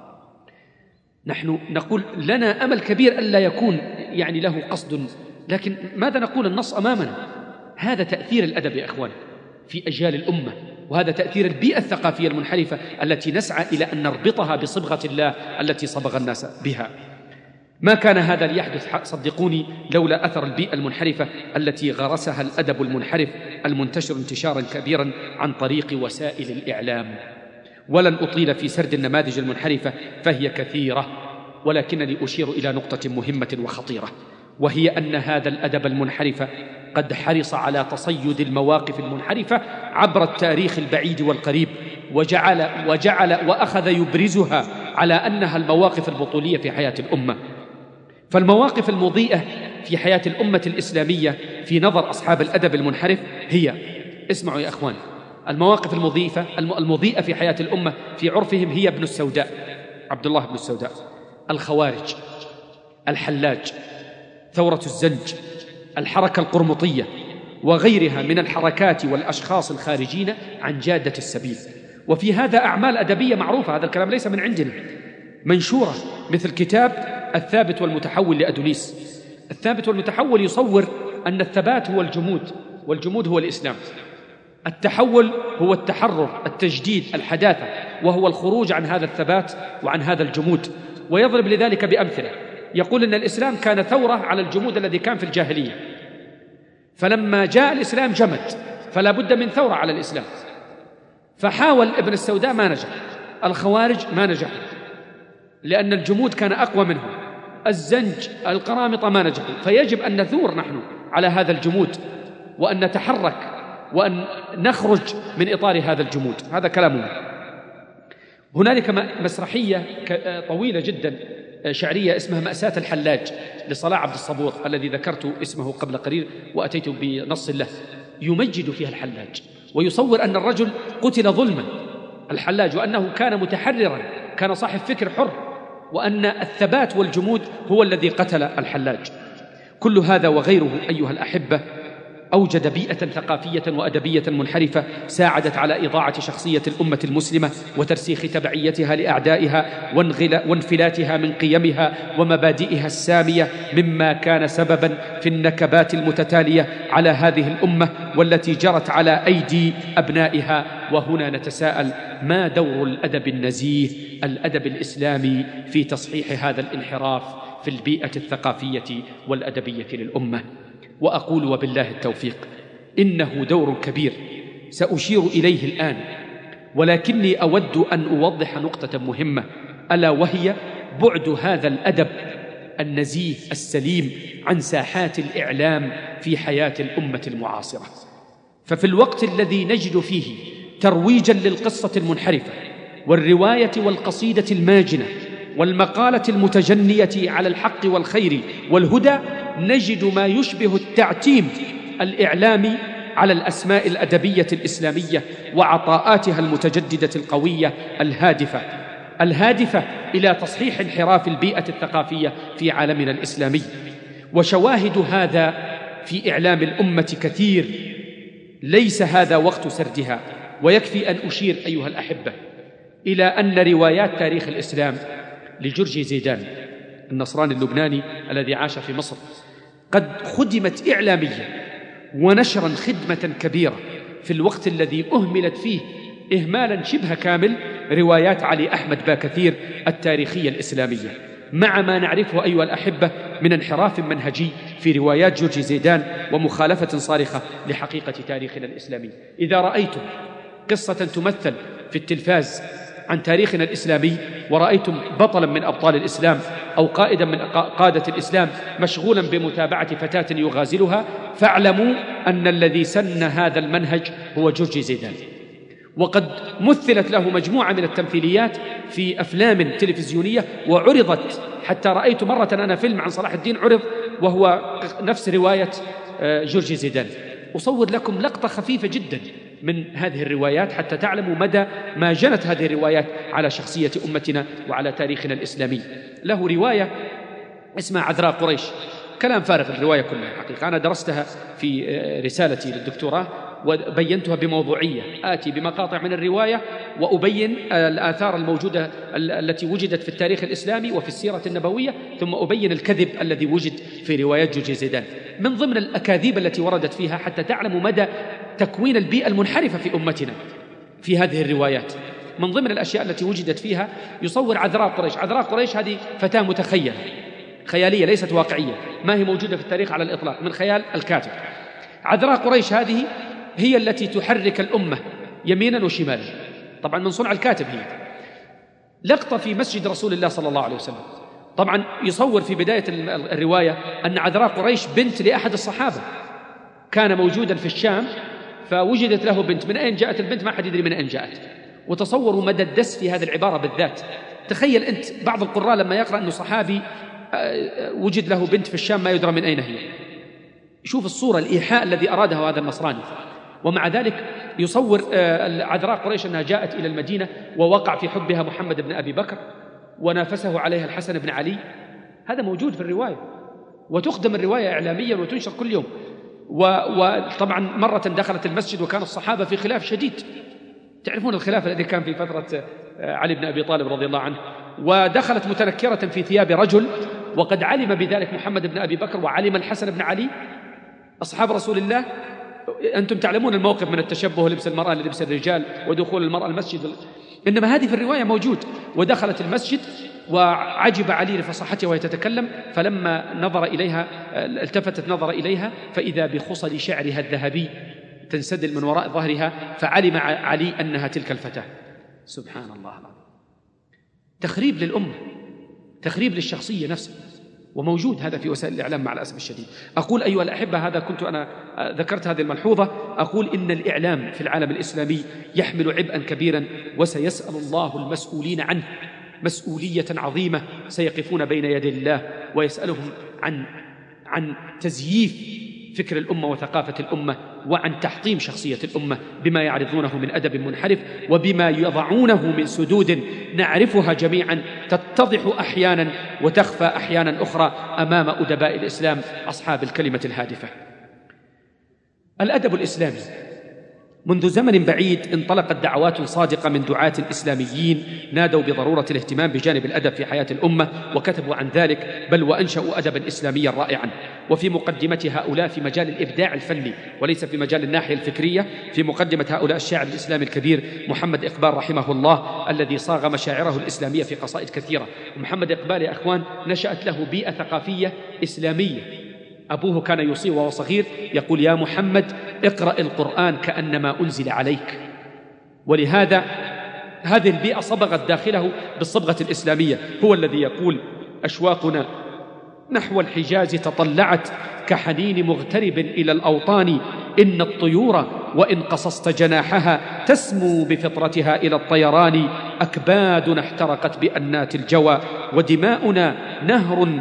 نحن نقول لنا أمل كبير ألا يكون يعني له قصد، لكن ماذا نقول؟ النص أمامنا. هذا تأثير الأدب يا أخوان في أجيال الأمة، وهذا تأثير البيئة الثقافية المنحرفة التي نسعى إلى أن نربطها بصبغة الله التي صبغ الناس بها. ما كان هذا ليحدث صدقوني لولا أثر البيئة المنحرفة التي غرسها الأدب المنحرف المنتشر انتشارا كبيرا عن طريق وسائل الإعلام. ولن أطيل في سرد النماذج المنحرفة فهي كثيرة، ولكنني أشير إلى نقطة مهمة وخطيرة، وهي أن هذا الأدب المنحرف قد حرص على تصيد المواقف المنحرفة عبر التاريخ البعيد والقريب، وجعل, وجعل وأخذ يبرزها على أنها المواقف البطولية في حياة الأمة. فالمواقف المضيئة في حياة الأمة الإسلامية في نظر أصحاب الأدب المنحرف هي، اسمعوا يا أخوان، المواقف المضيئة المضيئة في حياة الأمة في عرفهم هي ابن السوداء، عبد الله بن السوداء، الخوارج، الحلاج، ثورة الزنج، الحركة القرمطية، وغيرها من الحركات والأشخاص الخارجين عن جادة السبيل. وفي هذا أعمال أدبية معروفة، هذا الكلام ليس من عندنا، منشورة، مثل كتاب الثابت والمتحول لأدونيس. الثابت والمتحول يصور أن الثبات هو الجمود، والجمود هو الإسلام. التحول هو التحرر، التجديد، الحداثة، وهو الخروج عن هذا الثبات وعن هذا الجمود. ويضرب لذلك بأمثلة، يقول أن الإسلام كان ثورة على الجمود الذي كان في الجاهلية، فلما جاء الإسلام جمد، فلا بد من ثورة على الإسلام. فحاول ابن السوداء ما نجح، الخوارج ما نجحوا لأن الجمود كان أقوى منهم، الزنج، القرامطة ما نجحوا، فيجب أن نثور نحن على هذا الجمود وأن نتحرك وأن نخرج من إطار هذا الجمود. هذا كلامنا. هنالك مسرحية طويلة جدا شعرية اسمها مأساة الحلاج لصلاح عبد الصبور الذي ذكرت اسمه قبل قليل وأتيت بنص له، يمجد فيها الحلاج ويصور أن الرجل قتل ظلما، الحلاج، وأنه كان متحررا، كان صاحب فكر حر، وأن الثبات والجمود هو الذي قتل الحلاج. كل هذا وغيره أيها الأحبة أوجد بيئة ثقافية وأدبية منحرفة ساعدت على إضاعة شخصية الأمة المسلمة وترسيخ تبعيتها لأعدائها وانفلاتها من قيمها ومبادئها السامية، مما كان سببا في النكبات المتتالية على هذه الأمة والتي جرت على أيدي أبنائها. وهنا نتساءل: ما دور الأدب النزيه، الأدب الإسلامي، في تصحيح هذا الانحراف في البيئة الثقافية والأدبية للأمة؟ وأقول وبالله التوفيق إنه دور كبير سأشير إليه الآن، ولكني أود أن أوضح نقطة مهمة، ألا وهي بعد هذا الأدب النزيه السليم عن ساحات الإعلام في حياة الأمة المعاصرة. ففي الوقت الذي نجد فيه ترويجا للقصة المنحرفة والرواية والقصيدة الماجنة والمقالة المتجنية على الحق والخير والهدى، نجد ما يشبه التعتيم الإعلامي على الأسماء الأدبية الإسلامية وعطاءاتها المتجددة القوية الهادفة الهادفة إلى تصحيح انحراف البيئة الثقافية في عالمنا الإسلامي. وشواهد هذا في إعلام الأمة كثير، ليس هذا وقت سردها، ويكفي أن أشير أيها الأحبة إلى أن روايات تاريخ الإسلام لجورجي زيدان النصراني اللبناني الذي عاش في مصر قد خدمت إعلاميا ونشرا خدمة كبيرة في الوقت الذي أهملت فيه إهمالا شبه كامل روايات علي أحمد باكثير التاريخية الإسلامية، مع ما نعرفه أيها الأحبة من انحراف منهجي في روايات جورجي زيدان ومخالفة صارخة لحقيقة تاريخنا الإسلامي. إذا رأيتم قصة تمثل في التلفاز عن تاريخنا الإسلامي ورأيتم بطلا من أبطال الإسلام أو قائدا من قادة الإسلام مشغولا بمتابعة فتاة يغازلها، فاعلموا أن الذي سن هذا المنهج هو جورجي زيدان، وقد مثلت له مجموعة من التمثيليات في أفلام تلفزيونية وعرضت، حتى رأيت مرة أنا فيلم عن صلاح الدين عرض وهو نفس رواية جورجي زيدان. أصور لكم لقطة خفيفة جدا من هذه الروايات حتى تعلموا مدى ما جنت هذه الروايات على شخصية أمتنا وعلى تاريخنا الإسلامي. له رواية اسمها عذراء قريش، كلام فارغ الرواية كلها حقيقة، أنا درستها في رسالتي للدكتوراه وبينتها بموضوعية، آتي بمقاطع من الرواية وأبين الآثار الموجودة التي وجدت في التاريخ الإسلامي وفي السيرة النبوية، ثم أبين الكذب الذي وجد في روايات جورجي زيدان من ضمن الأكاذيب التي وردت فيها، حتى تعلموا مدى تكوين البيئة المنحرفة في أمتنا في هذه الروايات. من ضمن الأشياء التي وجدت فيها يصور عذراء قريش. عذراء قريش هذه فتاة متخيلة خيالية ليست واقعية، ما هي موجودة في التاريخ على الإطلاق، من خيال الكاتب. عذراء قريش هذه هي التي تحرك الأمة يمينا وشمالا، طبعا من صنع الكاتب. هي لقطة في مسجد رسول الله صلى الله عليه وسلم، طبعا يصور في بداية الرواية أن عذراء قريش بنت لأحد الصحابة كان موجودا في الشام، فوجدت له بنت. من أين جاءت البنت؟ ما حد يدري من أين جاءت. وتصوروا مدى الدس في هذه العبارة بالذات. تخيل أنت بعض القراء لما يقرأ أنه صحابي وجد له بنت في الشام ما يدرى من أين هي. شوف الصورة، الإيحاء الذي أراده هذا النصراني. ومع ذلك يصور عذراء قريش أنها جاءت إلى المدينة ووقع في حبها محمد بن أبي بكر ونافسه عليها الحسن بن علي. هذا موجود في الرواية، وتخدم الرواية إعلاميا وتنشر كل يوم. وطبعا مرة دخلت المسجد وكان الصحابة في خلاف شديد، تعرفون الخلاف الذي كان في فترة علي بن أبي طالب رضي الله عنه، ودخلت متنكرة في ثياب رجل، وقد علم بذلك محمد بن أبي بكر وعلم الحسن بن علي أصحاب رسول الله. أنتم تعلمون الموقف من التشبه لبس المرأة للبس الرجال ودخول المرأة المسجد، إنما هذه في الرواية موجود. ودخلت المسجد وعجب علي لفصاحتها وهي تتكلم، فلما نظر إليها التفتت نظر إليها فإذا بخصل شعرها الذهبي تنسدل من وراء ظهرها، فعلم علي أنها تلك الفتاة. سبحان الله العظيم، تخريب للأمة، تخريب للشخصية نفسها، وموجود هذا في وسائل الإعلام مع الأسف الشديد. أقول أيها الأحبة، هذا كنت أنا ذكرت هذه الملحوظة، أقول إن الإعلام في العالم الإسلامي يحمل عبئا كبيرا، وسيسأل الله المسؤولين عنه مسؤولية عظيمة، سيقفون بين يدي الله ويسألهم عن عن تزييف فكر الأمة وثقافة الأمة، وعن تحطيم شخصية الأمة بما يعرضونه من أدب منحرف، وبما يضعونه من سدود نعرفها جميعا تتضح أحيانا وتخفى أحيانا أخرى أمام أدباء الإسلام أصحاب الكلمة الهادفة. الأدب الإسلامي منذ زمن بعيد انطلقت دعوات صادقة من دعاة إسلاميين نادوا بضرورة الاهتمام بجانب الأدب في حياة الأمة، وكتبوا عن ذلك بل وأنشأوا أدبا إسلاميا رائعا. وفي مقدمة هؤلاء في مجال الإبداع الفني وليس في مجال الناحية الفكرية، في مقدمة هؤلاء الشاعر الإسلامي الكبير محمد إقبال رحمه الله الذي صاغ مشاعره الإسلامية في قصائد كثيرة. ومحمد إقبال يا أخوان نشأت له بيئة ثقافية إسلامية. أبوه كان يوصيه وهو صغير يقول: يا محمد اقرأ القرآن كأنما أنزل عليك. ولهذا هذه البيئة صبغت داخله بالصبغة الإسلامية. هو الذي يقول: أشواقنا نحو الحجاز تطلعت كحنين مغترب إلى الأوطان، إن الطيور وإن قصصت جناحها تسمو بفطرتها إلى الطيران، أكبادنا احترقت بأنات الجوى ودماؤنا نهر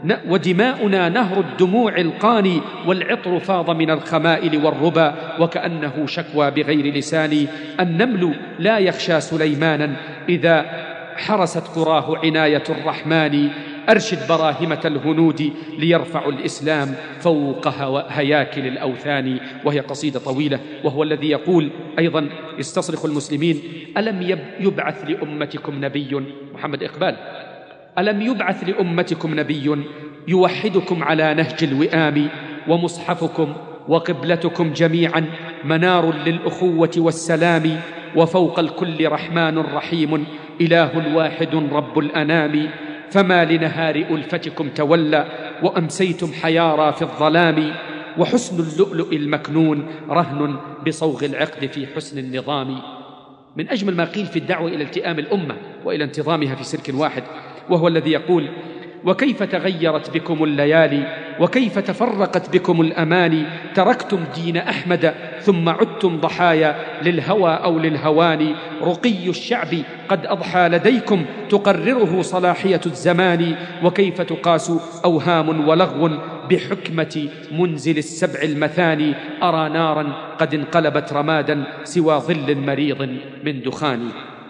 ودماؤنا نهر الدموع القاني، والعطر فاض من الخمائل والربا، وكأنه شكوى بغير لسان. النمل لا يخشى سليمانا إذا حرست قراه عناية الرحمن، أرشد براهمة الهنود ليرفعوا الإسلام فوق هياكل الأوثان. وهي قصيدة طويلة. وهو الذي يقول أيضا يستصرخ المسلمين: ألم يبعث لأمتكم نبي، محمد إقبال، ألم يبعث لأمتكم نبي يوحدكم على نهج الوئام، ومصحفكم وقبلتكم جميعا منار للأخوة والسلام، وفوق الكل رحمن رحيم إله واحد رب الأنام، فما لنهار ألفتكم تولى وأمسيتم حيارى في الظلام، وحسن اللؤلؤ المكنون رهن بصوغ العقد في حسن النظام. من أجمل ما قيل في الدعوة إلى التئام الأمة وإلى انتظامها في سلك واحد. وهو الذي يقول: وكيف تغيرت بكم الليالي وكيف تفرقت بكم الأماني، تركتم دين أحمد ثم عدتم ضحايا للهوى أو للهوان، رقي الشعب قد أضحى لديكم تقرره صلاحية الزمان، وكيف تقاس أوهام ولغو بحكمة منزل السبع المثاني، أرى نارا قد انقلبت رمادا سوى ظل مريض من دخان.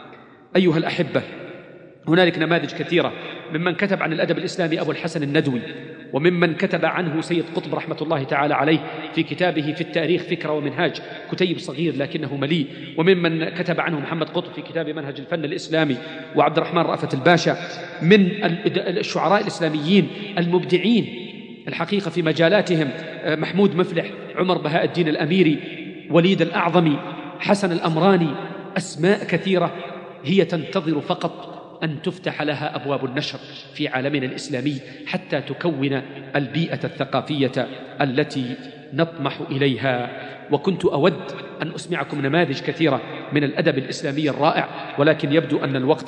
أيها الأحبة، هنالك نماذج كثيرة ممن كتب عن الأدب الإسلامي أبو الحسن الندوي، وممن كتب عنه سيد قطب رحمة الله تعالى عليه في كتابه في التاريخ فكرة ومنهاج، كتيب صغير لكنه مليء. وممن كتب عنه محمد قطب في كتاب منهج الفن الإسلامي، وعبد الرحمن رأفت الباشا، من الشعراء الإسلاميين المبدعين الحقيقة في مجالاتهم، محمود مفلح، عمر بهاء الدين الأميري، وليد الأعظمي، حسن الأمراني. أسماء كثيرة هي تنتظر فقط أن تفتح لها أبواب النشر في عالمنا الإسلامي حتى تكون البيئة الثقافية التي نطمح إليها. وكنت أود أن أسمعكم نماذج كثيرة من الأدب الإسلامي الرائع، ولكن يبدو أن الوقت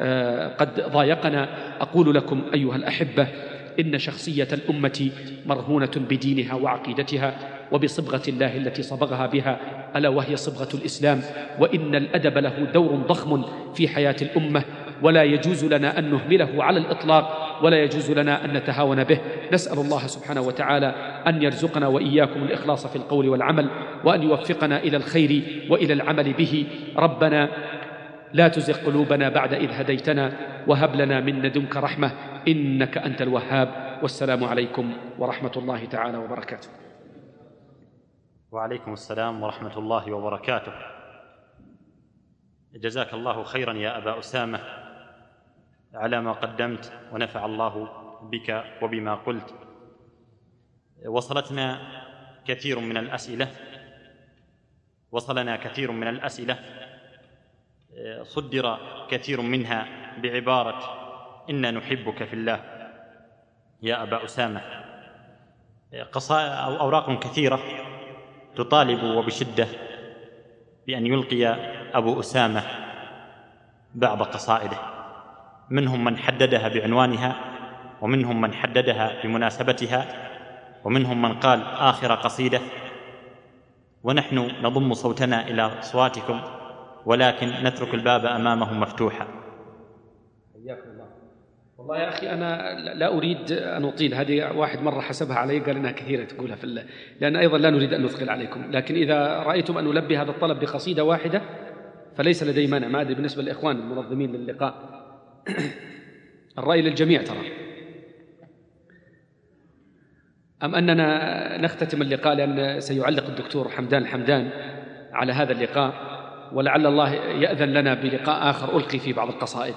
قد ضايقنا. أقول لكم أيها الأحبة: إن شخصية الأمة مرهونة بدينها وعقيدتها وبصبغة الله التي صبغها بها، ألا وهي صبغة الإسلام. وإن الأدب له دور ضخم في حياة الأمة، ولا يجوز لنا أن نهمله على الإطلاق، ولا يجوز لنا أن نتهاون به. نسأل الله سبحانه وتعالى أن يرزقنا وإياكم الإخلاص في القول والعمل، وأن يوفقنا إلى الخير وإلى العمل به. ربنا لا تزغ قلوبنا بعد إذ هديتنا، وهب لنا من لدنك رحمة إنك أنت الوهاب. والسلام عليكم ورحمة الله تعالى وبركاته. وعليكم السلام ورحمة الله وبركاته. جزاك الله خيرا يا أبا أسامة على ما قدمت، ونفع الله بك وبما قلت. وصلتنا كثير من الأسئلة وصلنا كثير من الأسئلة صدر كثير منها بعبارة إنا نحبك في الله يا أبا أسامة. أو أوراق كثيرة تطالب وبشدة بأن يلقي أبو أسامة بعض قصائده، منهم من حددها بعنوانها، ومنهم من حددها بمناسبتها، ومنهم من قال آخر قصيدة. ونحن نضم صوتنا إلى أصواتكم، ولكن نترك الباب أمامهم مفتوحا. حياكم الله. والله يا أخي أنا لا أريد أن أطيل، هذه واحد مرة حسبها علي قال إنها كثيرة تقولها في الله، لأن أيضا لا نريد أن نثقل عليكم. لكن إذا رأيتم أن نلبي هذا الطلب بقصيدة واحدة فليس لدي مانع. ما أدري بالنسبة للإخوان المنظمين للقاء الرأي للجميع ترى. أم أننا نختتم اللقاء، لأن سيعلق الدكتور حمدان الحمدان على هذا اللقاء، ولعل الله يأذن لنا بلقاء آخر ألقي فيه بعض القصائد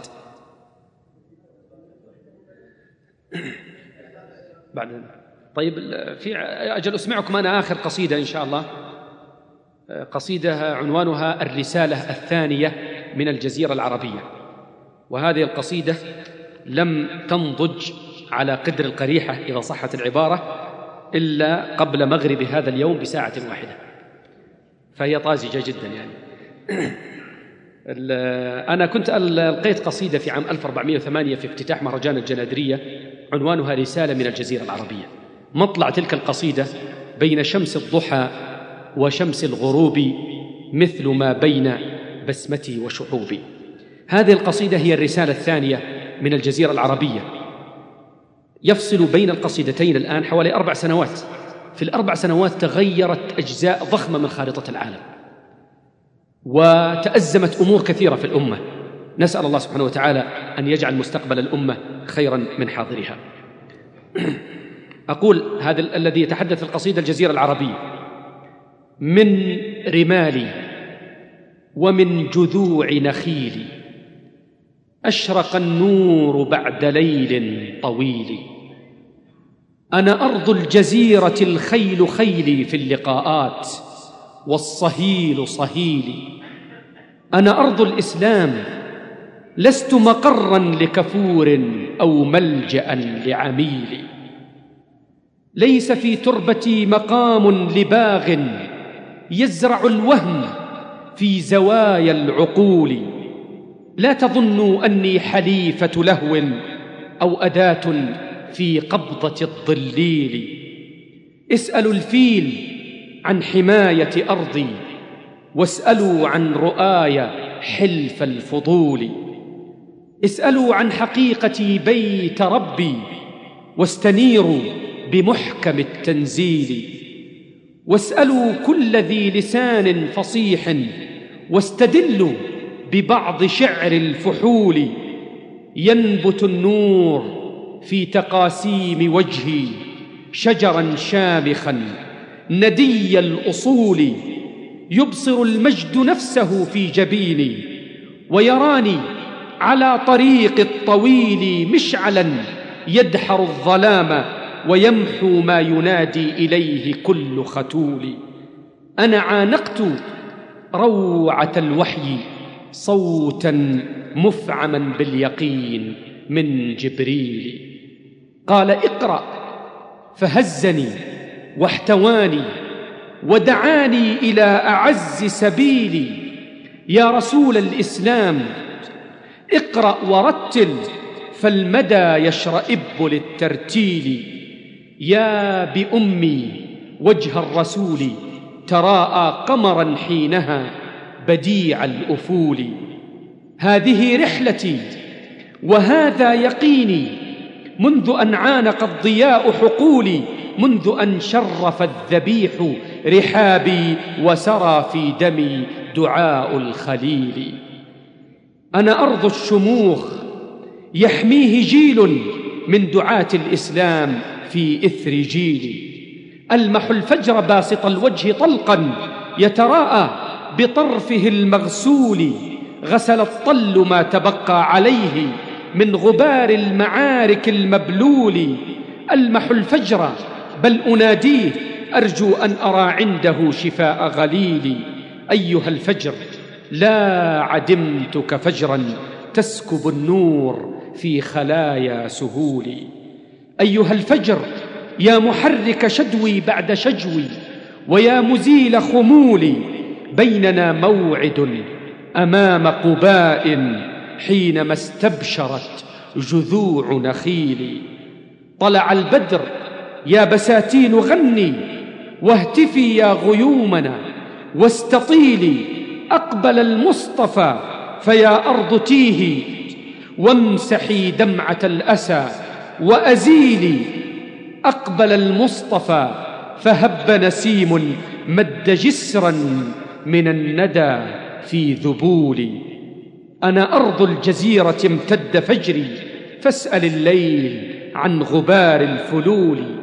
بعد. طيب، في أجل أسمعكم أنا آخر قصيدة إن شاء الله، قصيدة عنوانها الرسالة الثانية من الجزيرة العربية، وهذه القصيدة لم تنضج على قدر القريحة إذا صحت العبارة إلا قبل مغرب هذا اليوم بساعة واحدة، فهي طازجة جدا يعني. أنا كنت ألقيت قصيدة في عام ألف وأربعمائة وثمانية في افتتاح مهرجان الجنادرية عنوانها رسالة من الجزيرة العربية. مطلع تلك القصيدة بين شمس الضحى وشمس الغروب مثل ما بين بسمتي وشعوبي. هذه القصيدة هي الرسالة الثانية من الجزيرة العربية. يفصل بين القصيدتين الآن حوالي أربع سنوات. في الأربع سنوات تغيرت أجزاء ضخمة من خارطة العالم، وتأزمت أمور كثيرة في الأمة. نسأل الله سبحانه وتعالى أن يجعل مستقبل الأمة خيرا من حاضرها. أقول هذا الذي يتحدث القصيدة الجزيرة العربية: من رمالي ومن جذوع نخيلي أشرق النور بعد ليل طويل. أنا أرض الجزيرة الخيل خيلي في اللقاءات والصهيل صهيلي. أنا أرض الإسلام لست مقرا لكفور أو ملجأ لعميل. ليس في تربتي مقام لباغ يزرع الوهم في زوايا العقول. لا تظنوا أني حليفة لهو أو أداة في قبضة الضليل. اسألوا الفيل عن حماية أرضي واسألوا عن رؤاي حلف الفضول. اسألوا عن حقيقتي بيت ربي واستنيروا بمحكم التنزيل. واسألوا كل ذي لسان فصيح واستدلوا ببعض شعر الفحول. ينبت النور في تقاسيم وجهي شجرا شامخا ندي الأصول. يبصر المجد نفسه في جبيني ويراني على طريق الطويل مشعلا يدحر الظلام ويمحو ما ينادي إليه كل ختول. أنا عانقت روعة الوحي صوتا مفعما باليقين من جبريل. قال: اقرأ، فهزني واحتواني ودعاني إلى أعز سبيلي. يا رسول الإسلام اقرأ ورتل فالمدى يشرئب للترتيل. يا بأمي وجه الرسول تراءى قمرا حينها بديع الأفول. هذه رحلتي وهذا يقيني منذ أن عانق الضياء حقولي. منذ أن شرف الذبيح رحابي وسرى في دمي دعاء الخليل. أنا أرض الشموخ يحميه جيل من دعاة الإسلام في إثر جيلي. ألمح الفجر باسط الوجه طلقا يتراءى بطرفه المغسول. غسل الطل ما تبقى عليه من غبار المعارك المبلول. ألمح الفجر بل أناديه أرجو أن أرى عنده شفاء غليلي. أيها الفجر لا عدمتك فجرا تسكب النور في خلايا سهولي. أيها الفجر يا محرك شدوي بعد شجوي ويا مزيل خمولي. بيننا موعد أمام قباء حينما استبشرت جذوع نخيل. طلع البدر يا بساتين غني واهتفي يا غيومنا واستطيلي. أقبل المصطفى فيا أرض تيهي وامسحي دمعة الأسى وأزيلي. أقبل المصطفى فهب نسيم مد جسرا من الندى في ذبولي. أنا أرض الجزيرة امتد فجري فاسأل الليل عن غبار الفلول.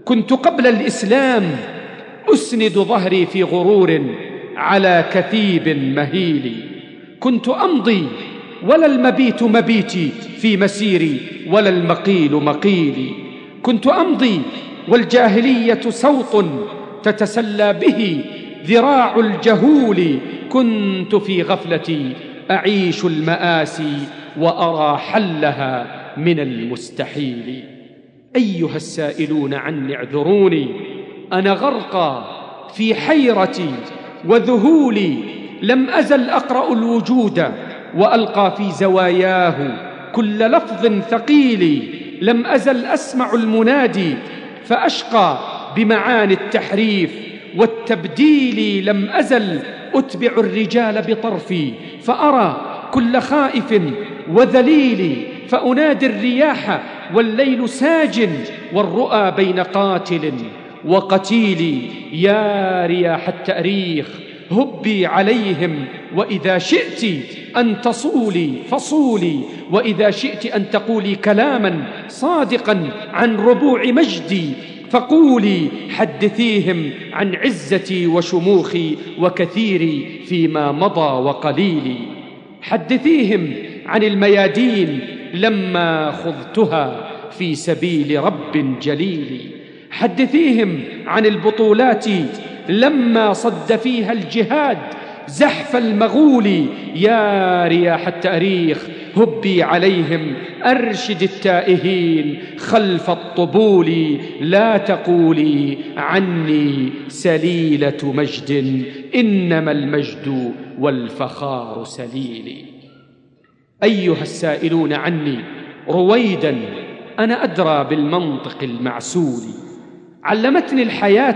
كنت قبل الإسلام أسند ظهري في غرور على كثيب مهيل، كنت أمضي ولا المبيت مبيتي في مسيري ولا المقيل مقيلي، كنت أمضي والجاهلية سوط تتسلى به ذراع الجهول، كنت في غفلتي أعيش المآسي وأرى حلها من المستحيل. أيها السائلون عني اعذروني، أنا غرقى في حيرتي وذهولي، لم أزل أقرأ الوجود وألقى في زواياه كل لفظ ثقيل، لم أزل أسمع المنادي فأشقى بمعاني التحريف والتبديل، لم أزل أتبع الرجال بطرفي فأرى كل خائف وذليل، فأنادي الرياح والليل ساج والرؤى بين قاتل وقتيل، يا رياح التأريخ هبي عليهم، وإذا شئت أن تصولي فصولي، وإذا شئت أن تقولي كلاما صادقا عن ربوع مجدي فقولي، حدثيهم عن عزتي وشموخي وكثيري فيما مضى وقليلي، حدثيهم عن الميادين لما خضتها في سبيل رب جليل، حدثيهم عن البطولات لما صد فيها الجهاد زحف المغول، يا رياح التاريخ هبي عليهم، أرشد التائهين خلف الطبول، لا تقولي عني سليلة مجد، إنما المجد والفخار سليلي. أيها السائلون عني رويدا، أنا أدرى بالمنطق المعسول، علمتني الحياة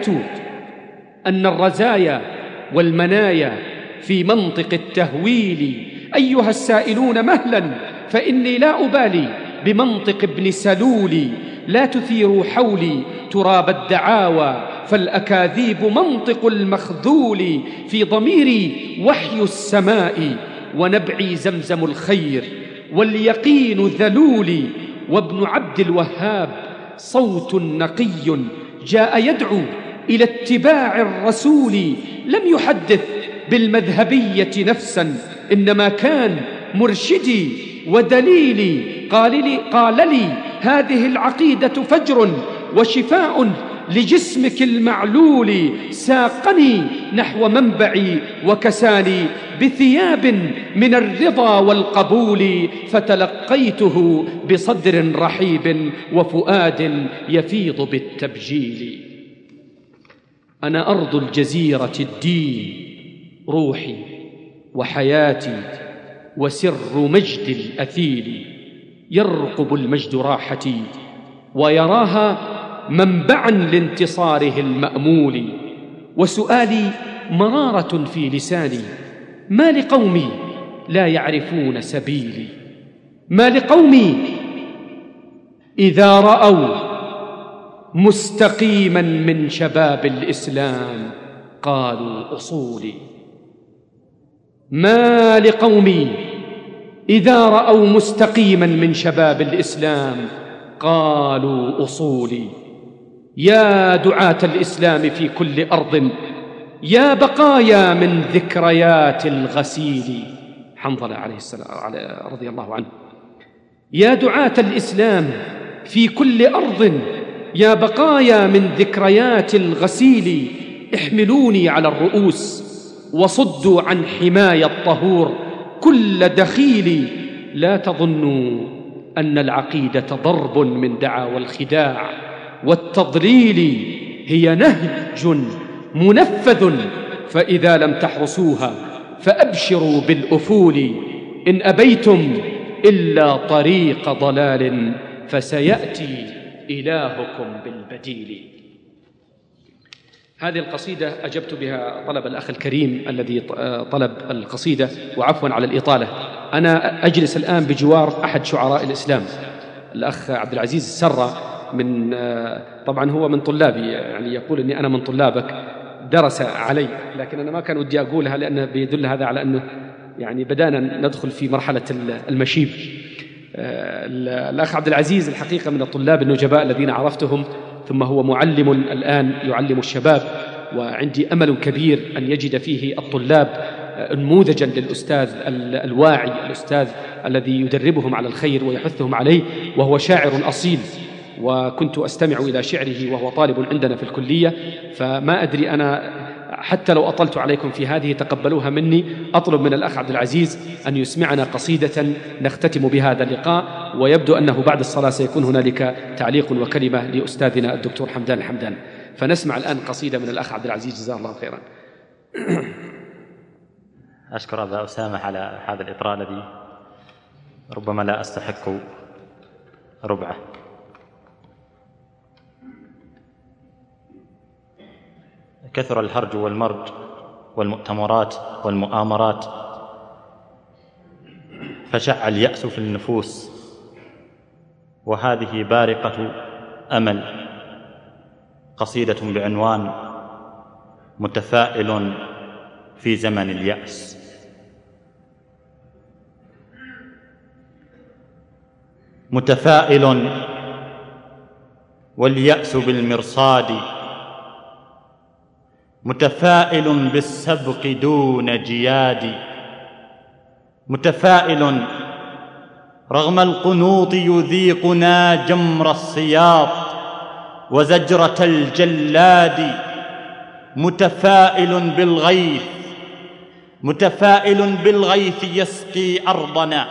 أن الرزايا والمنايا في منطق التهويل. أيها السائلون مهلا، فإني لا أبالي بمنطق ابن سلول، لا تثيروا حولي تراب الدعاوى، فالأكاذيب منطق المخذول، في ضميري وحي السماء ونبعي زمزم الخير، واليقين ذلولي، وابن عبد الوهاب صوت نقي جاء يدعو إلى اتباع الرسول، لم يحدث بالمذهبية نفسا، إنما كان مرشدي ودليلي، قال لي, قال لي هذه العقيدة فجر وشفاء لجسمك المعلول، ساقني نحو منبعي وكساني بثياب من الرضا والقبول، فتلقيته بصدر رحيب وفؤاد يفيض بالتبجيل. أنا أرض الجزيرة الدين روحي وحياتي وسر مجد الأثيل، يرقب المجد راحتي ويراها منبعا لانتصاره المأمول، وسؤالي مرارة في لساني، ما لقومي لا يعرفون سبيلي، ما لقومي إذا رأوا مستقيما من شباب الإسلام قالوا أصولي، ما لقومي إذا رأوا مستقيما من شباب الإسلام قالوا أصولي. يا دعاة الإسلام في كل أرض، يا بقايا من ذكريات الغسيل، حنظلة عليه السلام رضي الله عنه، يا دعاة الإسلام في كل أرض، يا بقايا من ذكريات الغسيل، احملوني على الرؤوس وصدوا عن حماية الطهور كل دخيل، لا تظنوا أن العقيدة ضرب من دعاوى الخداع والتضليل، هي نهج منفذ، فإذا لم تحرسوها فأبشروا بالأفول، إن أبيتم إلا طريق ضلال فسيأتي إلهكم بالبديل. هذه القصيدة أجبت بها طلب الأخ الكريم الذي طلب القصيدة، وعفوا على الإطالة. أنا أجلس الآن بجوار أحد شعراء الإسلام، الأخ عبد العزيز السرة، من طبعا هو من طلابي، يعني يقول أني أنا من طلابك، درس علي، لكن أنا ما كان ودي أقولها لأنه بيدل هذا على أنه يعني بدأنا ندخل في مرحلة المشيب. الأخ عبد العزيز الحقيقة من الطلاب النجباء الذين عرفتهم ثم هو معلم الآن يعلم الشباب، وعندي أمل كبير أن يجد فيه الطلاب نموذجا للأستاذ الواعي، الأستاذ الذي يدربهم على الخير ويحثهم عليه، وهو شاعر أصيل، وكنت أستمع إلى شعره وهو طالب عندنا في الكلية. فما أدري، أنا حتى لو أطلت عليكم في هذه تقبلوها مني، أطلب من الأخ عبد العزيز أن يسمعنا قصيدة نختتم بهذا اللقاء، ويبدو أنه بعد الصلاة سيكون هنالك تعليق وكلمة لأستاذنا الدكتور حمدان الحمدان. فنسمع الآن قصيدة من الأخ عبد العزيز جزاه الله خيرا. أشكر أبا أسامة على هذا الإطراء الذي ربما لا أستحق ربعه. كثر الهرج والمرج والمؤتمرات والمؤامرات، فشع اليأس في النفوس، وهذه بارقة أمل. قصيدة بعنوان متفائل في زمن اليأس. متفائل واليأس بالمرصاد، متفائل بالسبق دون جياد، متفائل رغم القنوط يذيقنا جمر السياط وزجرة الجلاد، متفائل بالغيث، متفائل بالغيث يسقي أرضنا،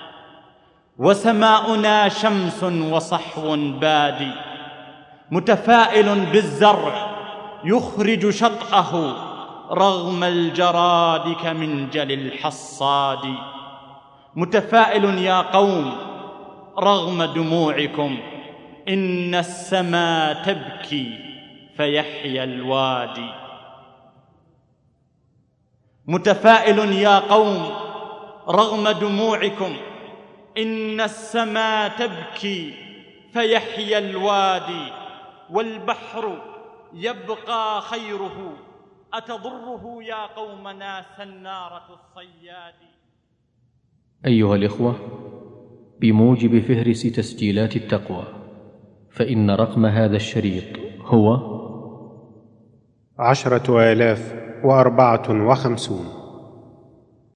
وسماؤنا شمس وصحو بادي، متفائل بالزرع يخرج شطأه رغم الجراد كمنجل الحصاد، متفائل يا قوم رغم دموعكم إن السماء تبكي فيحيا الوادي، متفائل يا قوم رغم دموعكم إن السماء تبكي فيحيا الوادي، والبحر يبقى خيره أتضره يا قومنا سنارة الصياد. أيها الإخوة، بموجب فهرس تسجيلات التقوى، فإن رقم هذا الشريط هو عشرة آلاف وأربعة وخمسون.